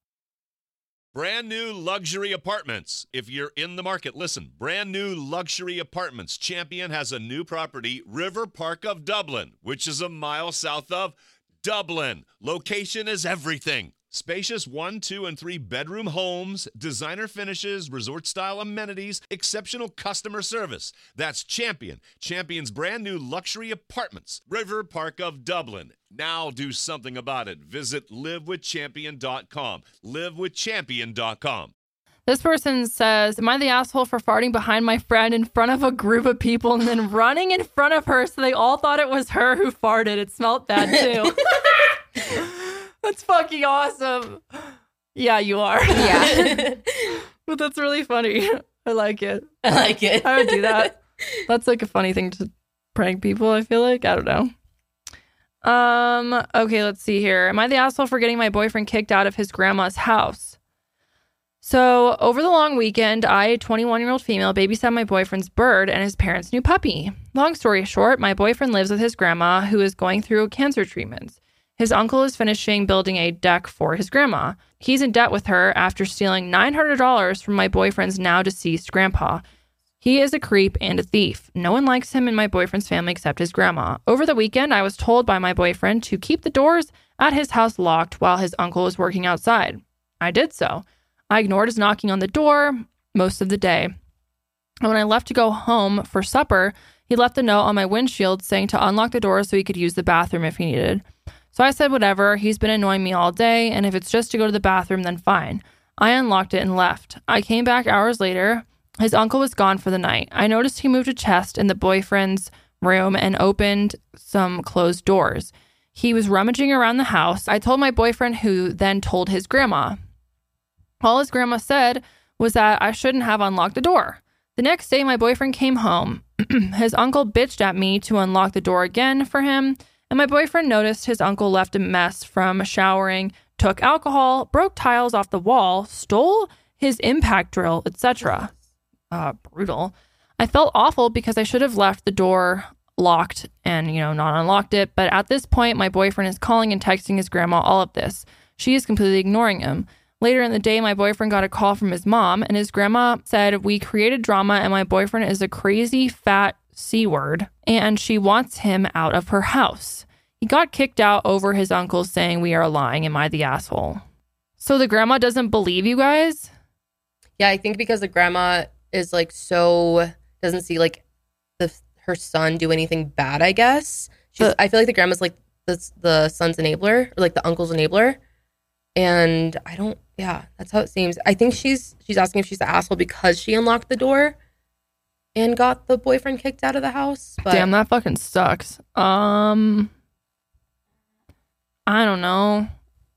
Brand new luxury apartments. If you're in the market, listen. Brand new luxury apartments. Champion has a new property, River Park of Dublin, which is a mile south of Dublin. Location is everything. Spacious 1, 2, and 3 bedroom homes, designer finishes, resort-style amenities, exceptional customer service. That's Champion. Champion's brand new luxury apartments, River Park of Dublin. Now do something about it. Visit livewithchampion.com. Livewithchampion.com. This person says, am I the asshole for farting behind my friend in front of a group of people and then running in front of her so they all thought it was her who farted? It smelled bad too. That's fucking awesome. Yeah, you are. Yeah, But that's really funny. I like it. I like it. I would do that. That's like a funny thing to prank people, I feel like. I don't know. Okay, let's see here. Am I the asshole for getting my boyfriend kicked out of his grandma's house? So, over the long weekend, I, a 21-year-old female, babysat my boyfriend's bird and his parents' new puppy. Long story short, my boyfriend lives with his grandma, who is going through cancer treatments. His uncle is finishing building a deck for his grandma. He's in debt with her after stealing $900 from my boyfriend's now deceased grandpa. He is a creep and a thief. No one likes him in my boyfriend's family except his grandma. Over the weekend, I was told by my boyfriend to keep the doors at his house locked while his uncle was working outside. I did so. I ignored his knocking on the door most of the day. And when I left to go home for supper, he left a note on my windshield saying to unlock the door so he could use the bathroom if he needed. So I said whatever, he's been annoying me all day, and if it's just to go to the bathroom, then fine. I unlocked it and left. I came back hours later. His uncle was gone for the night. I noticed he moved a chest in the boyfriend's room and opened some closed doors. He was rummaging around the house. I told my boyfriend, who then told his grandma. All his grandma said was that I shouldn't have unlocked the door. The next day, my boyfriend came home. His uncle bitched at me to unlock the door again for him, and my boyfriend noticed his uncle left a mess from showering, took alcohol, broke tiles off the wall, stole his impact drill, etc. Brutal. I felt awful because I should have left the door locked and, not unlocked it. But at this point, my boyfriend is calling and texting his grandma all of this. She is completely ignoring him. Later in the day, my boyfriend got a call from his mom, and his grandma said, we created drama and my boyfriend is a crazy fat C-word, and she wants him out of her house. He got kicked out over his uncle saying we are lying. Am I the asshole? So the grandma doesn't believe you guys? Yeah, I think because the grandma is doesn't see her son do anything bad, I guess. I feel like the grandma's like the son's enabler, or like the uncle's enabler. And that's how it seems. I think she's asking if she's the asshole because she unlocked the door and got the boyfriend kicked out of the house. But damn, that fucking sucks. I don't know.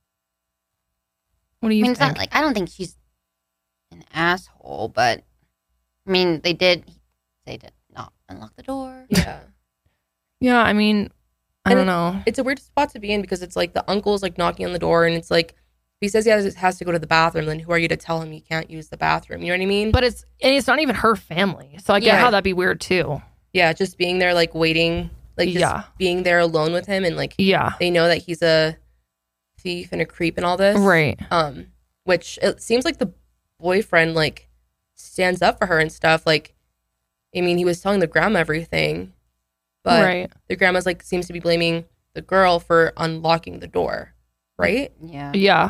What do you think? It's not I don't think she's an asshole, but they did not unlock the door. Yeah. Yeah, I don't know. It's a weird spot to be in because it's like the uncle's like knocking on the door, and it's like, if he says he has to go to the bathroom, then who are you to tell him he can't use the bathroom? You know what I mean? But it's not even her family. So I get how that'd be weird too. Yeah, just being there like waiting, being there alone with him, and they know that he's a thief and a creep and all this. Right. Which it seems like the boyfriend like stands up for her and stuff. He was telling the grandma everything, but the grandma's seems to be blaming the girl for unlocking the door. Right? Yeah. Yeah.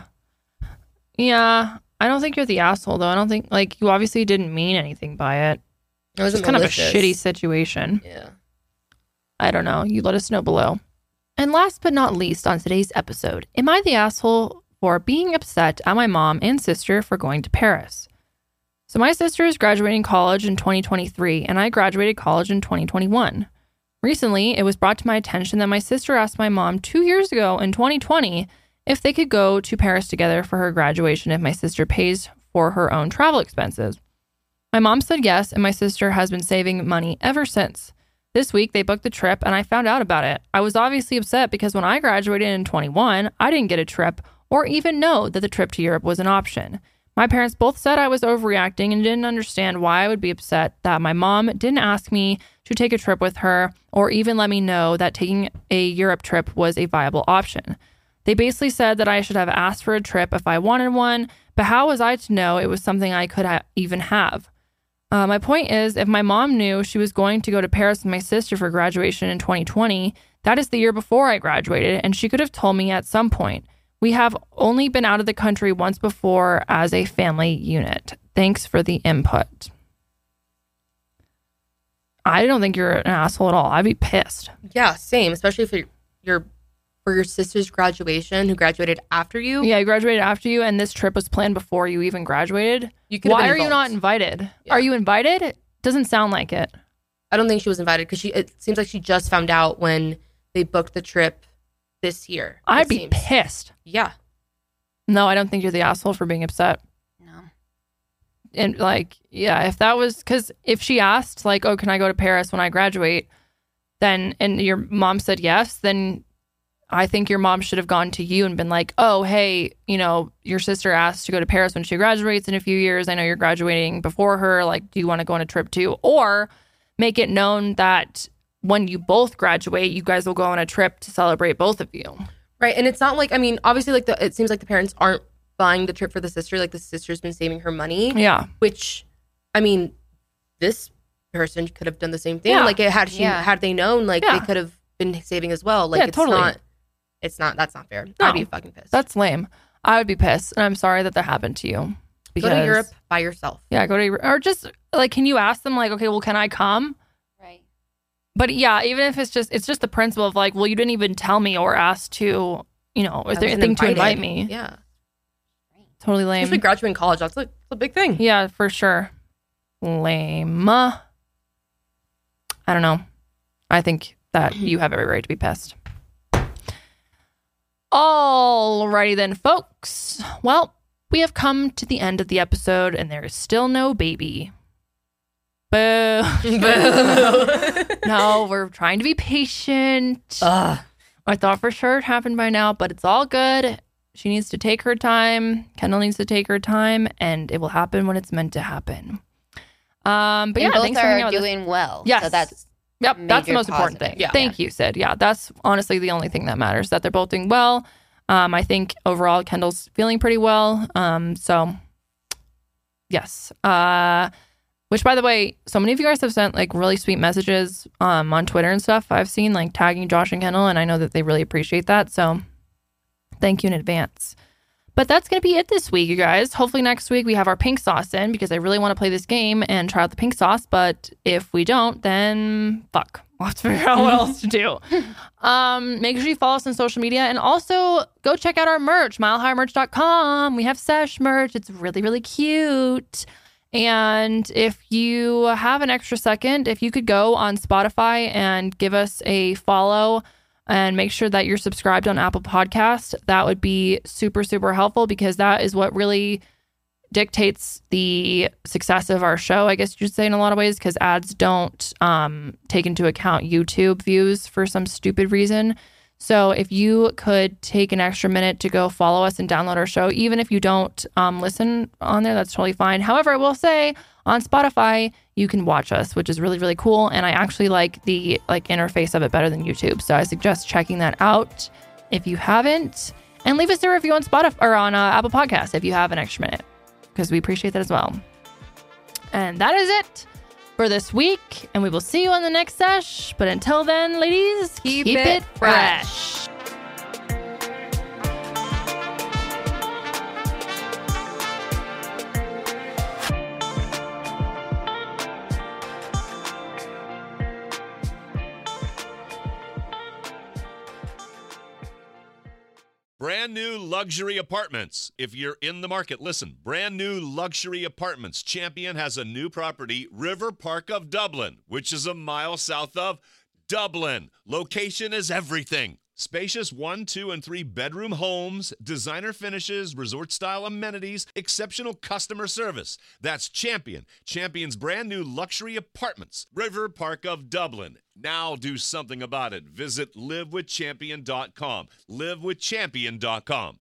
Yeah. I don't think you're the asshole, though. I don't think, you obviously didn't mean anything by it. It was just kind of a shitty situation. Yeah. I don't know. You let us know below. And last but not least on today's episode, am I the asshole for being upset at my mom and sister for going to Paris? So my sister is graduating college in 2023, and I graduated college in 2021. Recently, it was brought to my attention that my sister asked my mom 2 years ago in 2020 if they could go to Paris together for her graduation if my sister pays for her own travel expenses. My mom said yes, and my sister has been saving money ever since. This week, they booked the trip, and I found out about it. I was obviously upset because when I graduated in 21, I didn't get a trip or even know that the trip to Europe was an option. My parents both said I was overreacting and didn't understand why I would be upset that my mom didn't ask me to take a trip with her or even let me know that taking a Europe trip was a viable option. They basically said that I should have asked for a trip if I wanted one, but how was I to know it was something I could even have? My point is, if my mom knew she was going to go to Paris with my sister for graduation in 2020, that is the year before I graduated, and she could have told me at some point. We have only been out of the country once before as a family unit. Thanks for the input. I don't think you're an asshole at all. I'd be pissed. Yeah, same. Especially for your sister's graduation, who graduated after you. Yeah, I graduated after you, and this trip was planned before you even graduated. Why are you not invited? Yeah. Are you invited? Doesn't sound like it. I don't think she was invited because it seems like she just found out when they booked the trip this year. I'd be pissed. Yeah. No, I don't think you're the asshole for being upset. No. And if that was, because if she asked oh, can I go to Paris when I graduate, then, and your mom said yes, then I think your mom should have gone to you and been like, oh, hey, your sister asked to go to Paris when she graduates in a few years. I know you're graduating before her. Do you want to go on a trip too? Or make it known that when you both graduate, you guys will go on a trip to celebrate both of you. Right. And it's not obviously it seems like the parents aren't buying the trip for the sister. The sister's been saving her money. Yeah. Which, this person could have done the same thing. Yeah. Had they known, they could have been saving as well. Totally. That's not fair. No, I'd be fucking pissed. That's lame. I would be pissed. And I'm sorry that happened to you. Go to Europe by yourself. Yeah, go to Europe. Or just, can you ask them, okay, well, can I come? Right. But yeah, even if it's just the principle of well, you didn't even tell me or ask to, is there anything to invite me? Yeah. Totally lame. Especially graduating college, that's a big thing. Yeah, for sure. Lame. I don't know. I think that you have every right to be pissed. Alrighty then, folks. Well, we have come to the end of the episode, and there is still no baby. Boo. No, we're trying to be patient. I thought for sure it happened by now, but it's all good. She needs to take her time. Kendall needs to take her time, and it will happen when it's meant to happen. But And yeah, both thanks for hanging are out with us. doing well. Yes. So that's That's the most important positive. thing. Yeah. Thank you, Sid. Yeah, that's honestly the only thing that matters, that they're both doing well. I think overall Kendall's feeling pretty well. So, yes. Which, by the way, so many of you guys have sent like really sweet messages on Twitter and stuff. I've seen like tagging Josh and Kendall, and I know that they really appreciate that. So, thank you in advance. But that's going to be it this week, you guys. Hopefully next week we have our pink sauce in, because I really want to play this game and try out the pink sauce. But if we don't, then fuck. We'll have to figure out what else to do. Make sure you follow us on social media. And also go check out our merch, milehighermerch.com. We have Sesh merch. It's really, really cute. And if you have an extra second, if you could go on Spotify and give us a follow and make sure that you're subscribed on Apple Podcast, that would be super, super helpful, because that is what really dictates the success of our show, I guess you should say, in a lot of ways, because ads don't take into account YouTube views for some stupid reason. So if you could take an extra minute to go follow us and download our show, even if you don't listen on there, that's totally fine. However, I will say on Spotify, you can watch us, which is really, really cool. And I actually like the interface of it better than YouTube. So I suggest checking that out if you haven't. And leave us a review on Spotify or on Apple Podcasts if you have an extra minute, because we appreciate that as well. And that is it for this week, and we will see you on the next sesh. But until then, ladies, keep it fresh. Brand new luxury apartments. If you're in the market, listen. Brand new luxury apartments. Champion has a new property, River Park of Dublin, which is a mile south of Dublin. Location is everything. Spacious 1, 2, and 3 bedroom homes, designer finishes, resort-style amenities, exceptional customer service. That's Champion. Champion's brand new luxury apartments, River Park of Dublin. Now do something about it. Visit livewithchampion.com. livewithchampion.com.